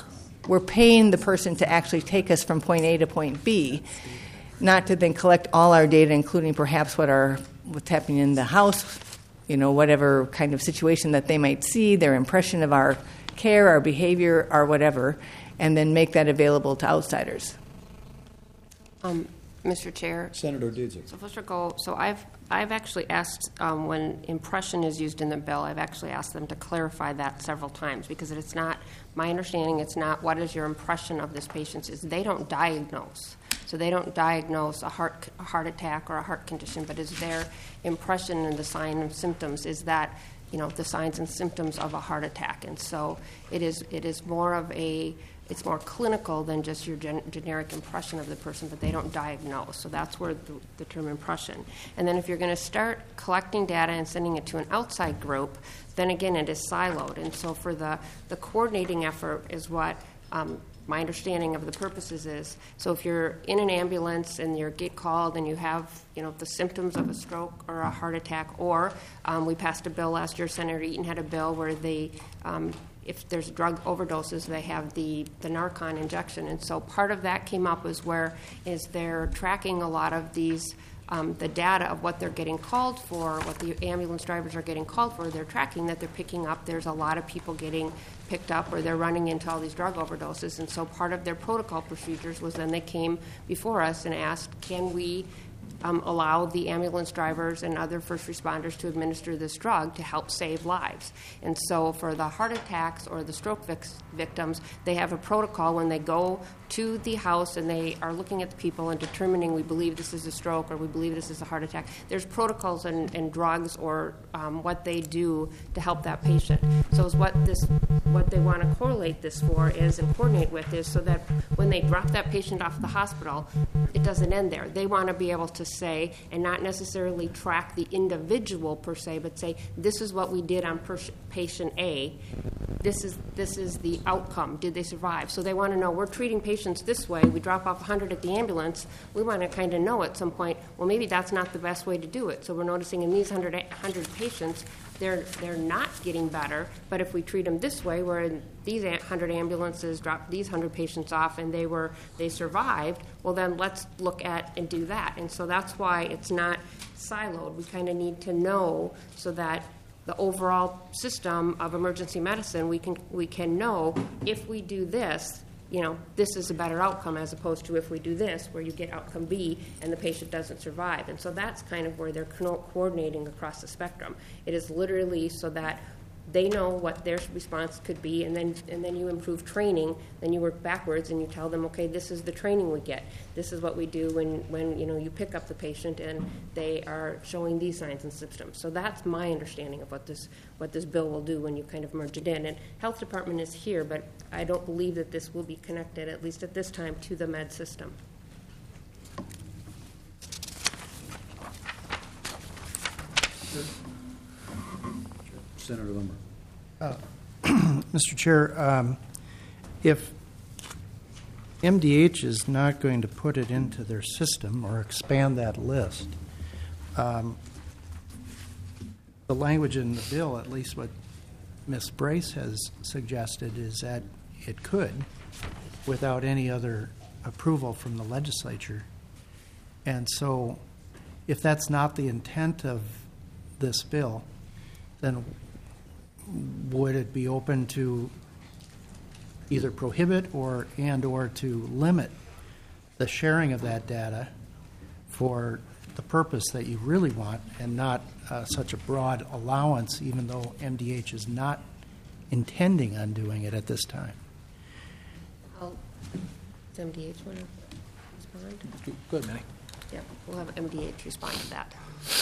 we're paying the person to actually take us from point A to point B, not to then collect all our data, including perhaps what our what's happening in the house, you know, whatever kind of situation that they might see, their impression of our care, our behavior, or whatever, and then make that available to outsiders. Um, Mister Chair. Senator Dietzick. So first of all, so I've I've actually asked um, when impression is used in the bill, I've actually asked them to clarify that several times because it's not my understanding. It's not what is your impression of this patient is. They don't diagnose, so they don't diagnose a heart a heart attack or a heart condition, but is their impression and the sign and symptoms is that you know the signs and symptoms of a heart attack, and so it is it is more of a It's more clinical than just your gen- generic impression of the person, but they don't diagnose. So that's where the, the term impression. And then if you're going to start collecting data and sending it to an outside group, then again it is siloed. And so for the, the coordinating effort is what um, my understanding of the purposes is. So if you're in an ambulance and you get called and you have you know the symptoms of a stroke or a heart attack, or um, we passed a bill last year, Senator Eaton had a bill where they um, if there's drug overdoses, they have the, the Narcan injection. And so part of that came up is where is they're tracking a lot of these, um, the data of what they're getting called for, what the ambulance drivers are getting called for. They're tracking that they're picking up. There's a lot of people getting picked up or they're running into all these drug overdoses. And so part of their protocol procedures was then they came before us and asked, can we Um, allow the ambulance drivers and other first responders to administer this drug to help save lives. And so for the heart attacks or the stroke vic- victims, they have a protocol when they go to the house and they are looking at the people and determining we believe this is a stroke or we believe this is a heart attack. There's protocols and, and drugs or um, what they do to help that patient. So is what this, what they want to correlate this for is and coordinate with is so that when they drop that patient off the hospital, it doesn't end there. They want to be able to say and not necessarily track the individual per se, but say this is what we did on per- patient A. This is this is the outcome. Did they survive? So they want to know we're treating patients this way. We drop off one hundred at the ambulance. We want to kind of know at some point. Well, maybe that's not the best way to do it. So we're noticing in these one hundred, one hundred patients, they're they're not getting better. But if we treat them this way, where in these one hundred ambulances dropped these one hundred patients off and they were they survived, well then let's look at and do that. And so that's why it's not siloed. We kind of need to know so that the overall system of emergency medicine, we can we can know if we do this, you know, this is a better outcome as opposed to if we do this, where you get outcome B and the patient doesn't survive. And so that's kind of where they're co- coordinating across the spectrum. It is literally so that they know what their response could be, and then and then you improve training. Then you work backwards, and you tell them, okay, this is the training we get. This is what we do when, when you know you pick up the patient and they are showing these signs and symptoms. So that's my understanding of what this what this bill will do when you kind of merge it in. And health department is here, but I don't believe that this will be connected, at least at this time, to the med system. Senator Limmer. Uh, Mister Chair, um, if M D H is not going to put it into their system or expand that list, um, the language in the bill, at least what Miz Brace has suggested, is that it could, without any other approval from the legislature. And so, if that's not the intent of this bill, then would it be open to either prohibit or and or to limit the sharing of that data for the purpose that you really want, and not uh, such a broad allowance, even though M D H is not intending on doing it at this time? I'll, does M D H want to respond? Go ahead, Manny. Yeah, we'll have M D H respond to that.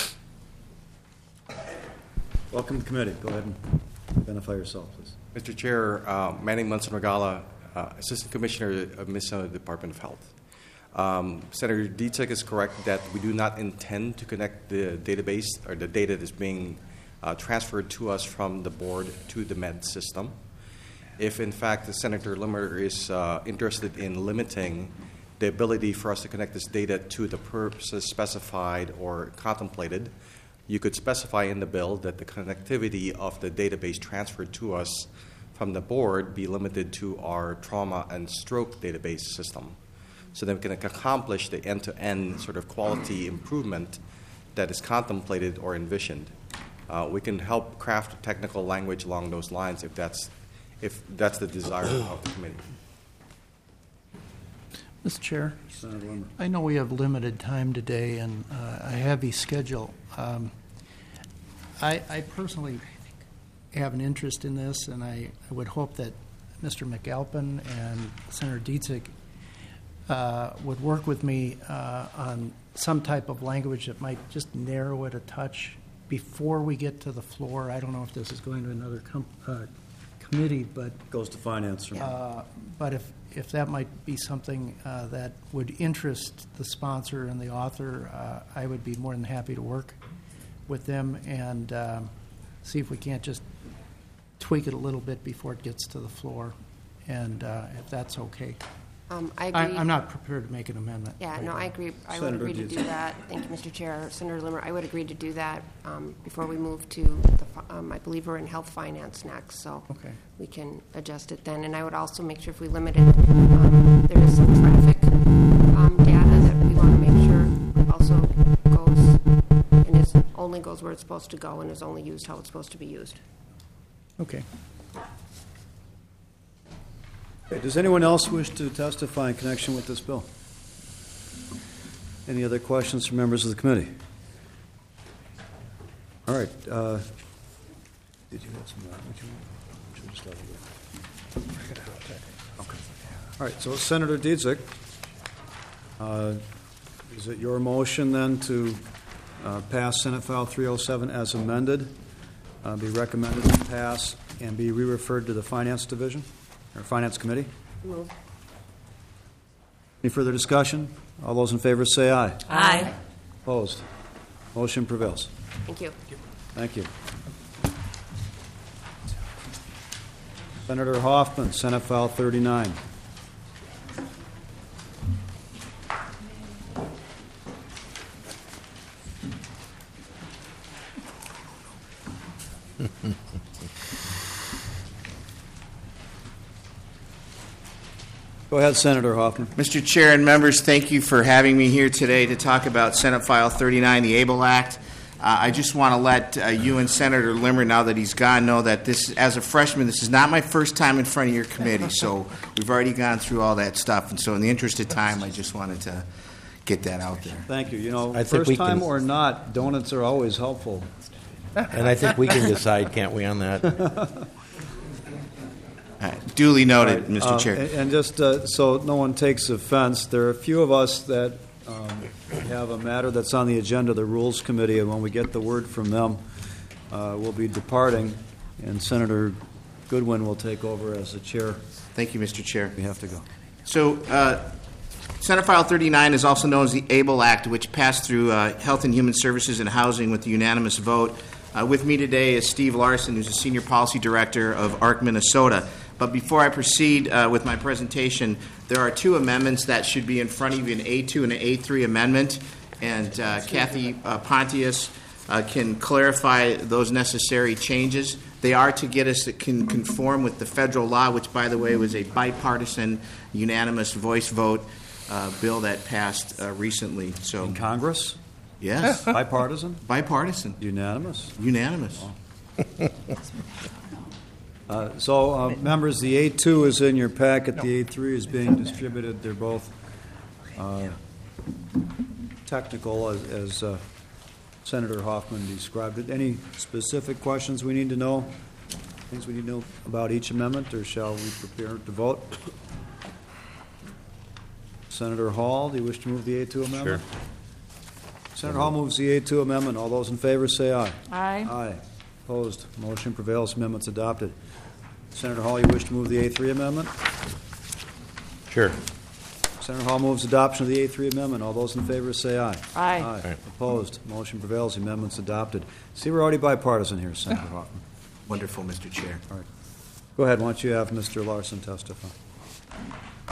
Welcome to the committee. Go ahead and identify yourself, please. Mister Chair, uh, Manny Munson-Regala, uh, Assistant Commissioner of Minnesota Department of Health. Um, Senator Dietzick is correct that we do not intend to connect the database or the data that's being uh, transferred to us from the board to the med system. If, in fact, the Senator Limmer is uh, interested in limiting the ability for us to connect this data to the purposes specified or contemplated, you could specify in the bill that the connectivity of the database transferred to us from the board be limited to our trauma and stroke database system, so that we can accomplish the end-to-end sort of quality improvement that is contemplated or envisioned. Uh, we can help craft technical language along those lines if that's if that's the desire of the committee. Mister Chair, I know we have limited time today and uh, a heavy schedule. Um, I, I personally have an interest in this, and I, I would hope that Mister McAlpin and Senator Dietzig uh, would work with me uh, on some type of language that might just narrow it a touch before we get to the floor. I don't know if this is going to another com- uh, committee, but goes to finance. Uh, but if if that might be something uh, that would interest the sponsor and the author, uh, I would be more than happy to work with them and um, see if we can't just tweak it a little bit before it gets to the floor, and uh, if that's okay. Um, I agree. I, I'm not prepared to make an amendment. Yeah, right no, now. I agree. I Senator would agree to Dietz. do that. Thank you, Mister Chair. Senator Limmer, I would agree to do that um, before we move to, the, fi- um, I believe we're in health finance next, so Okay. we can adjust it then. And I would also make sure if we limit it, um, there is some traffic um, data that we want to make sure also goes and is only goes where it's supposed to go and is only used how it's supposed to be used. Okay. Okay, does anyone else wish to testify in connection with this bill? Any other questions from members of the committee? All right. Uh, did you have some? Uh, would you, would you just let it go? Okay. All right. So, Senator Dietzig, uh, is it your motion then to uh, pass Senate File three oh seven as amended, uh, be recommended to pass, and be re-referred to the Finance Division? Or Finance Committee? Move. Any further discussion? All those in favor say aye. Aye. Opposed? Motion prevails. Thank you. Thank you. Senator Hoffman, Senate File thirty-nine. Go ahead, Senator Hoffman. Mister Chair and members, thank you for having me here today to talk about Senate File thirty-nine, the ABLE Act. Uh, I just want to let uh, you and Senator Limmer, now that he's gone, know that this, as a freshman, this is not my first time in front of your committee, so we've already gone through all that stuff, and so in the interest of time, I just wanted to get that out there. Thank you. You know, I think first we time can- or not, donuts are always helpful. And I think we can decide, can't we, on that? All right. Duly noted, Right. Mister Uh, Chair. and- And just uh, so no one takes offense, there are a few of us that um, have a matter that's on the agenda of the Rules Committee, and when we get the word from them, uh, we'll be departing, and Senator Goodwin will take over as the chair. Thank you, Mister Chair. We have to go. So, uh, Senate File thirty-nine is also known as the ABLE Act, which passed through uh, Health and Human Services and Housing with a unanimous vote. Uh, with me today is Steve Larson, who's the Senior Policy Director of A R C Minnesota. But before I proceed uh, with my presentation, there are two amendments that should be in front of you, an A two and an A three amendment. And uh, Kathy uh, Pontius uh, can clarify those necessary changes. They are to get us that can conform with the federal law, which, by the way, was a bipartisan, unanimous voice vote uh, bill that passed uh, recently. So In Congress? Yes. Bipartisan? Bipartisan. Unanimous? Unanimous. Uh, So, uh, members, the A two is in your packet, the A three is being distributed. They're both uh, technical, as- as uh, Senator Hoffman described it. Any specific questions we need to know? Things we need to know about each amendment, or shall we prepare to vote? Senator Hall, do you wish to move the A two amendment? Sure. Senator Hall moves the A two amendment. All those in favor say aye. Aye. Aye. Opposed? Motion prevails. Amendment's adopted. Senator Hall, you wish to move the A three amendment? Sure. Senator Hall moves adoption of the A three amendment. All those in favor say aye. Aye. Aye. Opposed? Motion prevails. The amendment's adopted. See, we're already bipartisan here, Senator Hoffman. Wonderful, Mister Chair. All right. Go ahead. Why don't you have Mister Larson testify?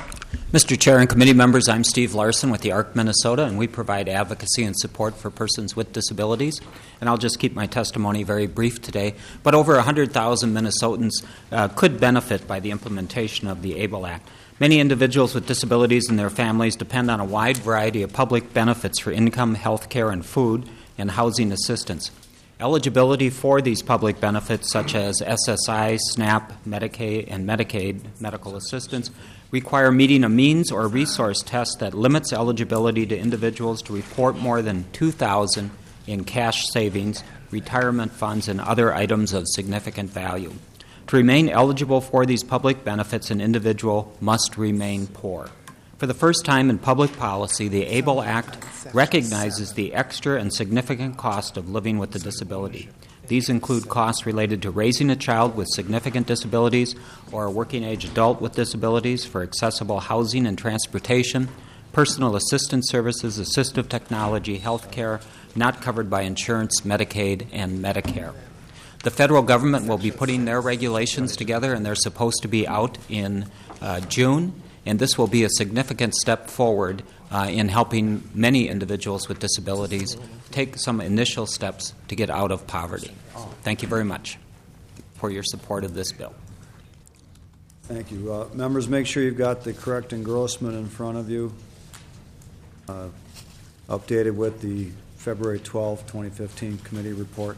Mister Chair and committee members, I'm Steve Larson with the A R C Minnesota, and we provide advocacy and support for persons with disabilities. And I'll just keep my testimony very brief today. But over one hundred thousand Minnesotans uh, could benefit by the implementation of the ABLE Act. Many individuals with disabilities and their families depend on a wide variety of public benefits for income, health care, and food, and housing assistance. Eligibility for these public benefits, such as S S I, SNAP, Medicaid, and Medicaid medical assistance, require meeting a means or resource test that limits eligibility to individuals to report more than two thousand dollars in cash savings, retirement funds, and other items of significant value. To remain eligible for these public benefits, an individual must remain poor. For the first time in public policy, the ABLE Act recognizes the extra and significant cost of living with a disability. These include costs related to raising a child with significant disabilities or a working-age adult with disabilities, for accessible housing and transportation, personal assistance services, assistive technology, health care not covered by insurance, Medicaid, and Medicare. The federal government will be putting their regulations together, and they're supposed to be out in uh, June, and this will be a significant step forward uh, in helping many individuals with disabilities take some initial steps to get out of poverty. Thank you very much for your support of this bill. Thank you. Uh, members, make sure you've got the correct engrossment in front of you, uh, updated with the February twelfth, twenty fifteen committee report.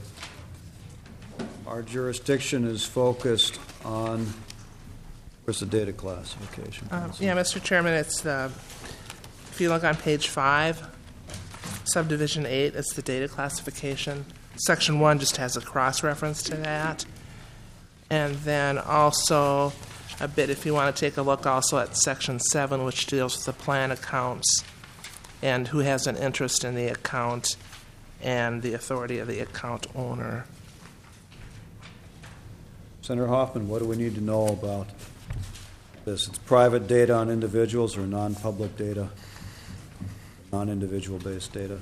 Our jurisdiction is focused on, where's the data classification? Um, yeah, Mister Chairman, it's the, if you look on page five, subdivision eight, it's the data classification. Section one just has a cross-reference to that. And then also a bit, if you want to take a look also at section seven, which deals with the plan accounts and who has an interest in the account and the authority of the account owner. Senator Hoffman, what do we need to know about this? It's private data on individuals or non-public data, non-individual based data?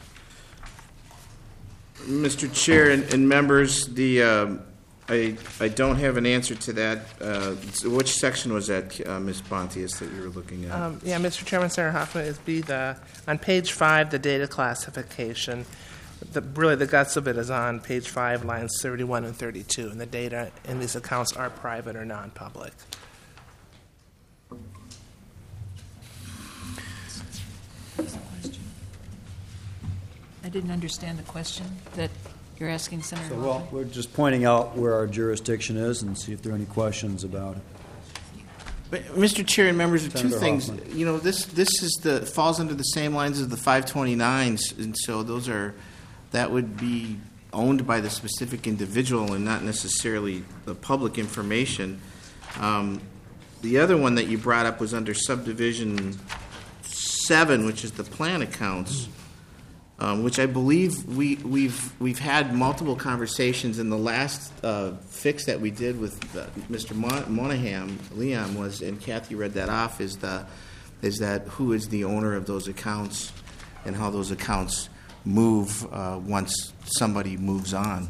Mister Chair and, and members, the um, I I don't have an answer to that. Uh, which section was that, uh, Miz Bontius, that you were looking at? Um, yeah, Mister Chairman, Senator Hoffman, is be the on page five, the data classification. The, really, the guts of it is on page five, lines thirty-one and thirty-two, and the data in these accounts are private or non-public. I didn't understand the question that you're asking, Senator. So, well, we're just pointing out where our jurisdiction is and see if there are any questions about it. But, Mister Chair and members, two Senator things. Hoffman. You know, this this is the falls under the same lines as the five twenty-nines, and so those are that would be owned by the specific individual and not necessarily the public information. Um, the other one that you brought up was under subdivision seven, which is the plan accounts. Um, which I believe we, we've we've had multiple conversations. In the last uh, fix that we did with uh, Mister Mon- Monahan, Liam was, and Kathy read that off, is the is that who is the owner of those accounts and how those accounts move uh, once somebody moves on.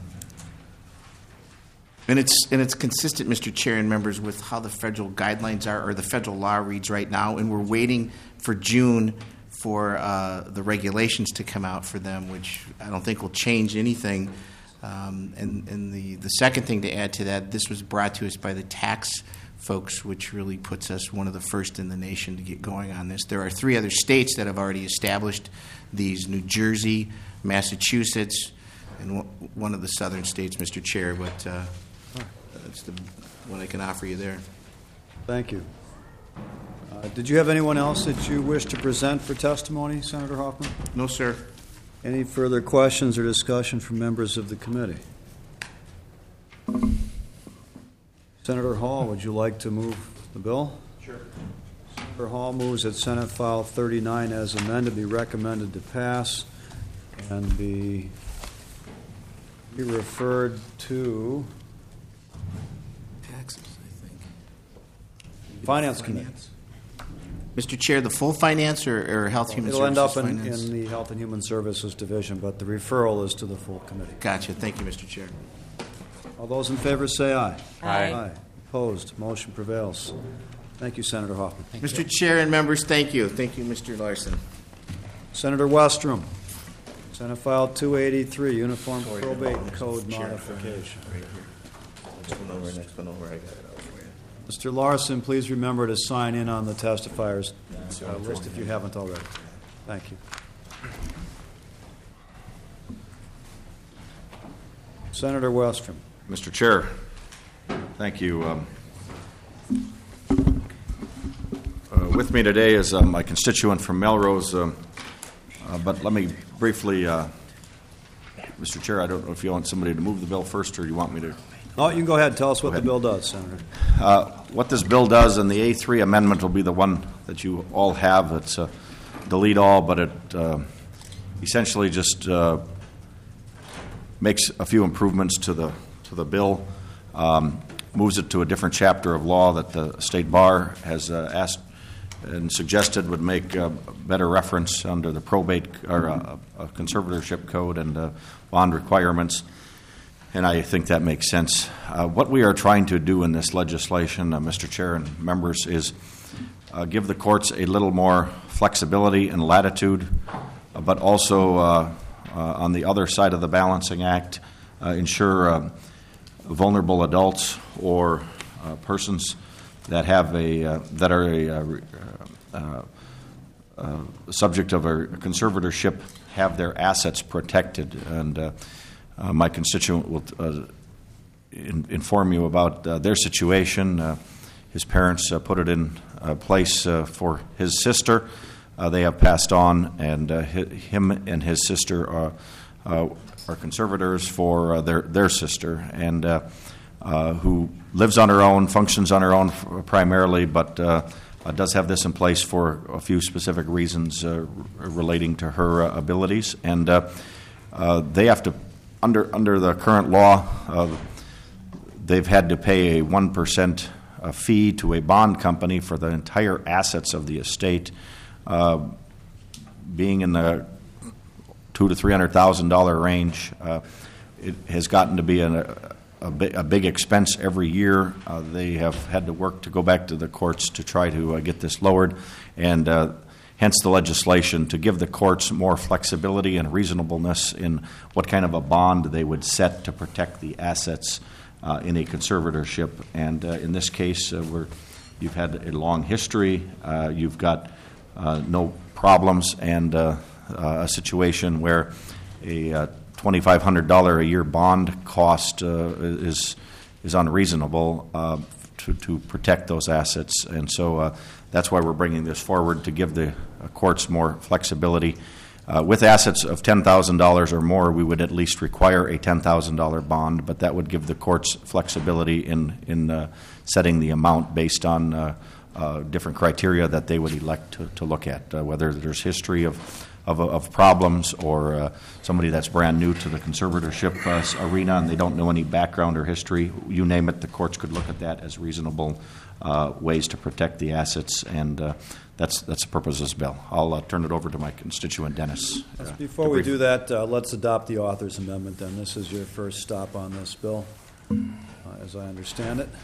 And it's and it's consistent, Mister Chair and members, with how the federal guidelines are, or the federal law reads right now, and we're waiting for June for uh, the regulations to come out for them, which I don't think will change anything. Um, and and the, the second thing to add to that, this was brought to us by the tax folks, which really puts us one of the first in the nation to get going on this. There are three other states that have already established these: New Jersey, Massachusetts, and one of the southern states, Mister Chair. But uh, that's the one I can offer you there. Thank you. Uh, did you have anyone else that you wish to present for testimony, Senator Hoffman? No, sir. Any further questions or discussion from members of the committee? Senator Hall, would you like to move the bill? Sure. Senator Hall moves that Senate File thirty-nine as amended be recommended to pass and be, be referred to Taxes, I think. Finance Committee. Mister Chair, the full finance or, or Health Human It'll Services end up in, finance? in the Health and Human Services Division, but the referral is to the full committee. Gotcha. Thank you, Mister Chair. All those in favor say aye. Aye. Opposed. Motion prevails. Thank you, Senator Hoffman. Mister Chair and members, thank you. Thank you, Mister Larson. Senator Westrom, Senate File two eighty-three, Uniform Probate Code Modification. Next one over, next one over. I got it out for you. Mister Larson, please remember to sign in on the testifiers uh, list if you haven't already. Thank you. Senator Westrom. Mister Chair, thank you. Um, uh, with me today is uh, my constituent from Melrose, um, uh, but let me briefly, uh, Mister Chair, I don't know if you want somebody to move the bill first or you want me to. Oh, you can go ahead and tell us what the bill does, Senator. Uh, what this bill does, and the A three amendment will be the one that you all have. It's uh, delete all, but it uh, essentially just uh, makes a few improvements to the to the bill, um, moves it to a different chapter of law that the State Bar has uh, asked and suggested would make uh, better reference under the probate or uh, uh, conservatorship code and uh, bond requirements. And I think that makes sense. Uh, what we are trying to do in this legislation, uh, Mister Chair and members, is uh, give the courts a little more flexibility and latitude, uh, but also uh, uh, on the other side of the balancing act, uh, ensure uh, vulnerable adults or uh, persons that have a uh, that are a uh, uh, uh, subject of a conservatorship have their assets protected. And uh, uh, my constituent will uh, in, inform you about uh, their situation. Uh, his parents uh, put it in uh, place uh, for his sister. Uh, they have passed on, and uh, him and his sister are, uh, are conservators for uh, their their sister, and uh, uh, who lives on her own, functions on her own primarily, but uh, uh, does have this in place for a few specific reasons uh, relating to her uh, abilities. And uh, uh, they have to, under under the current law, uh, they've had to pay a one percent fee to a bond company for the entire assets of the estate. Uh, being in the two to three hundred thousand dollar range, uh, it has gotten to be a, a, big, a big expense every year. Uh, they have had to work to go back to the courts to try to uh, get this lowered, and uh, hence the legislation to give the courts more flexibility and reasonableness in what kind of a bond they would set to protect the assets uh, in a conservatorship. And uh, in this case, uh, we're, you've had a long history. Uh, you've got Uh, no problems, and uh, uh, a situation where a uh, twenty-five hundred dollars a year bond cost uh, is is unreasonable uh, to, to protect those assets. And so uh, that's why we're bringing this forward, to give the uh, courts more flexibility. Uh, with assets of ten thousand dollars or more, we would at least require a ten thousand dollars bond, but that would give the courts flexibility in, in uh, setting the amount based on uh, Uh, different criteria that they would elect to, to look at, uh, whether there's history of of, of problems or uh, somebody that's brand new to the conservatorship uh, arena and they don't know any background or history. You name it, the courts could look at that as reasonable uh, ways to protect the assets, and uh, that's that's the purpose of this bill. I'll uh, turn it over to my constituent, Dennis. Uh, Before we do that, uh, let's adopt the author's amendment, then. This is your first stop on this bill, uh, as I understand it.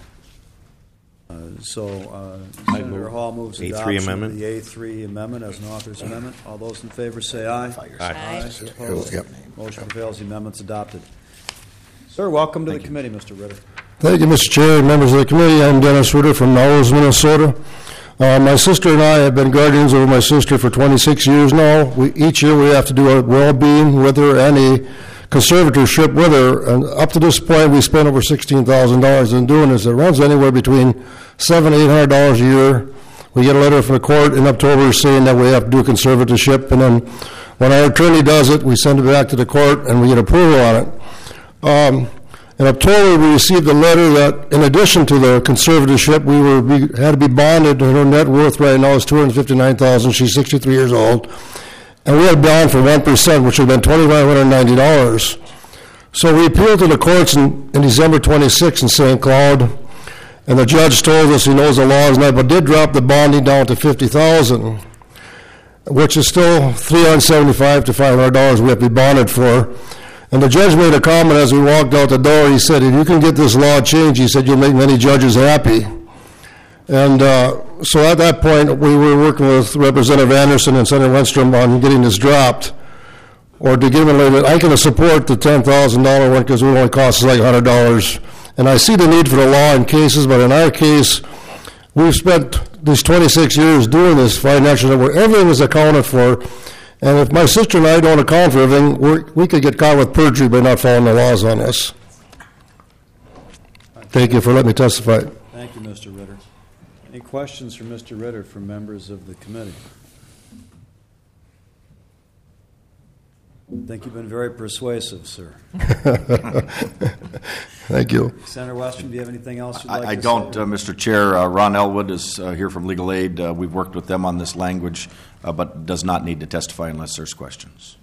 Uh, so uh, Senator Hall moves A three adoption amendment. of the A three amendment as an author's amendment. All those in favor say aye. Aye. Aye. Opposed? Yep. Motion prevails. The amendment's adopted. Sir, welcome to Thank the you. committee, Mister Ritter. Thank you, Mister Chair and members of the committee. I'm Dennis Ritter from Melrose, Minnesota. Uh, my sister and I have been guardians over my sister for twenty-six years now. We, each year we have to do a well-being with her and a conservatorship with her. And up to this point, we spent over sixteen thousand dollars in doing this. It runs anywhere between seven, eight hundred dollars a year. We get a letter from the court in October saying that we have to do conservatorship, and then when our attorney does it, we send it back to the court and we get approval on it. Um, in October, we received a letter that, in addition to the conservatorship, we were we had to be bonded. Her net worth right now is two hundred fifty-nine thousand dollars. She's sixty-three years old, and we had a bond for one percent, which would have been two thousand five hundred ninety dollars. So we appealed to the courts in, in December twenty-sixth in Saint Cloud. And the judge told us he knows the laws now, but did drop the bonding down to fifty thousand dollars, which is still three hundred seventy-five to five hundred dollars we have to be bonded for. And the judge made a comment as we walked out the door. He said, if you can get this law changed, he said, you'll make many judges happy. And uh, so at that point, we were working with Representative Anderson and Senator Wenstrom on getting this dropped, or to give it a little bit. I can support the ten thousand dollars one because it only costs us like one hundred dollars. And I see the need for the law in cases, but in our case, we've spent these twenty-six years doing this financial, where everything is accounted for. And if my sister and I don't account for everything, we're, we could get caught with perjury by not following the laws on this. Thank you for letting me testify. Thank you, Mister Ritter. Any questions for Mister Ritter from members of the committee? I think you've been very persuasive, sir. Thank you. Senator Westrom, do you have anything else you'd like I, I to don't, say? uh, Mister Chair. Uh, Ron Elwood is uh, here from Legal Aid. Uh, we've worked with them on this language, uh, but does not need to testify unless there's questions.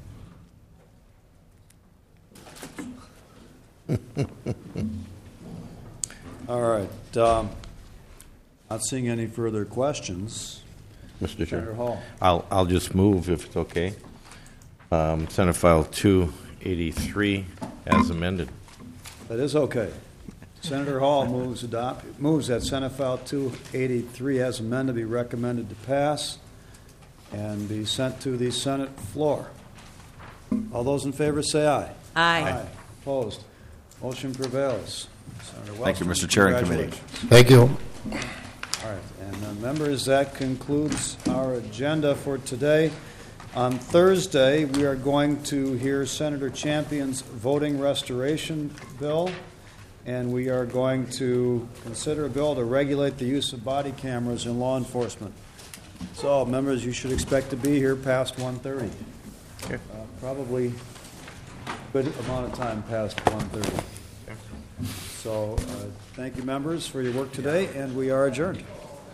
All right. Um, not seeing any further questions. Mister Chair, Senator Hall. I'll, I'll just move, if it's okay. Um, Senate File two eighty-three as amended. That is okay. Senator Hall moves adopt moves that Senate File two eighty-three as amended be recommended to pass and be sent to the Senate floor. All those in favor say aye. Aye. Aye. Opposed? Motion prevails. Senator Thank you, Westrom, Mister Chair and committee. congratulations. Thank you. All right, and uh, members, that concludes our agenda for today. On Thursday, we are going to hear Senator Champion's voting restoration bill, and we are going to consider a bill to regulate the use of body cameras in law enforcement. So, members, you should expect to be here past one thirty. Okay. Uh, probably a good amount of time past one thirty. So, uh, thank you, members, for your work today, and we are adjourned.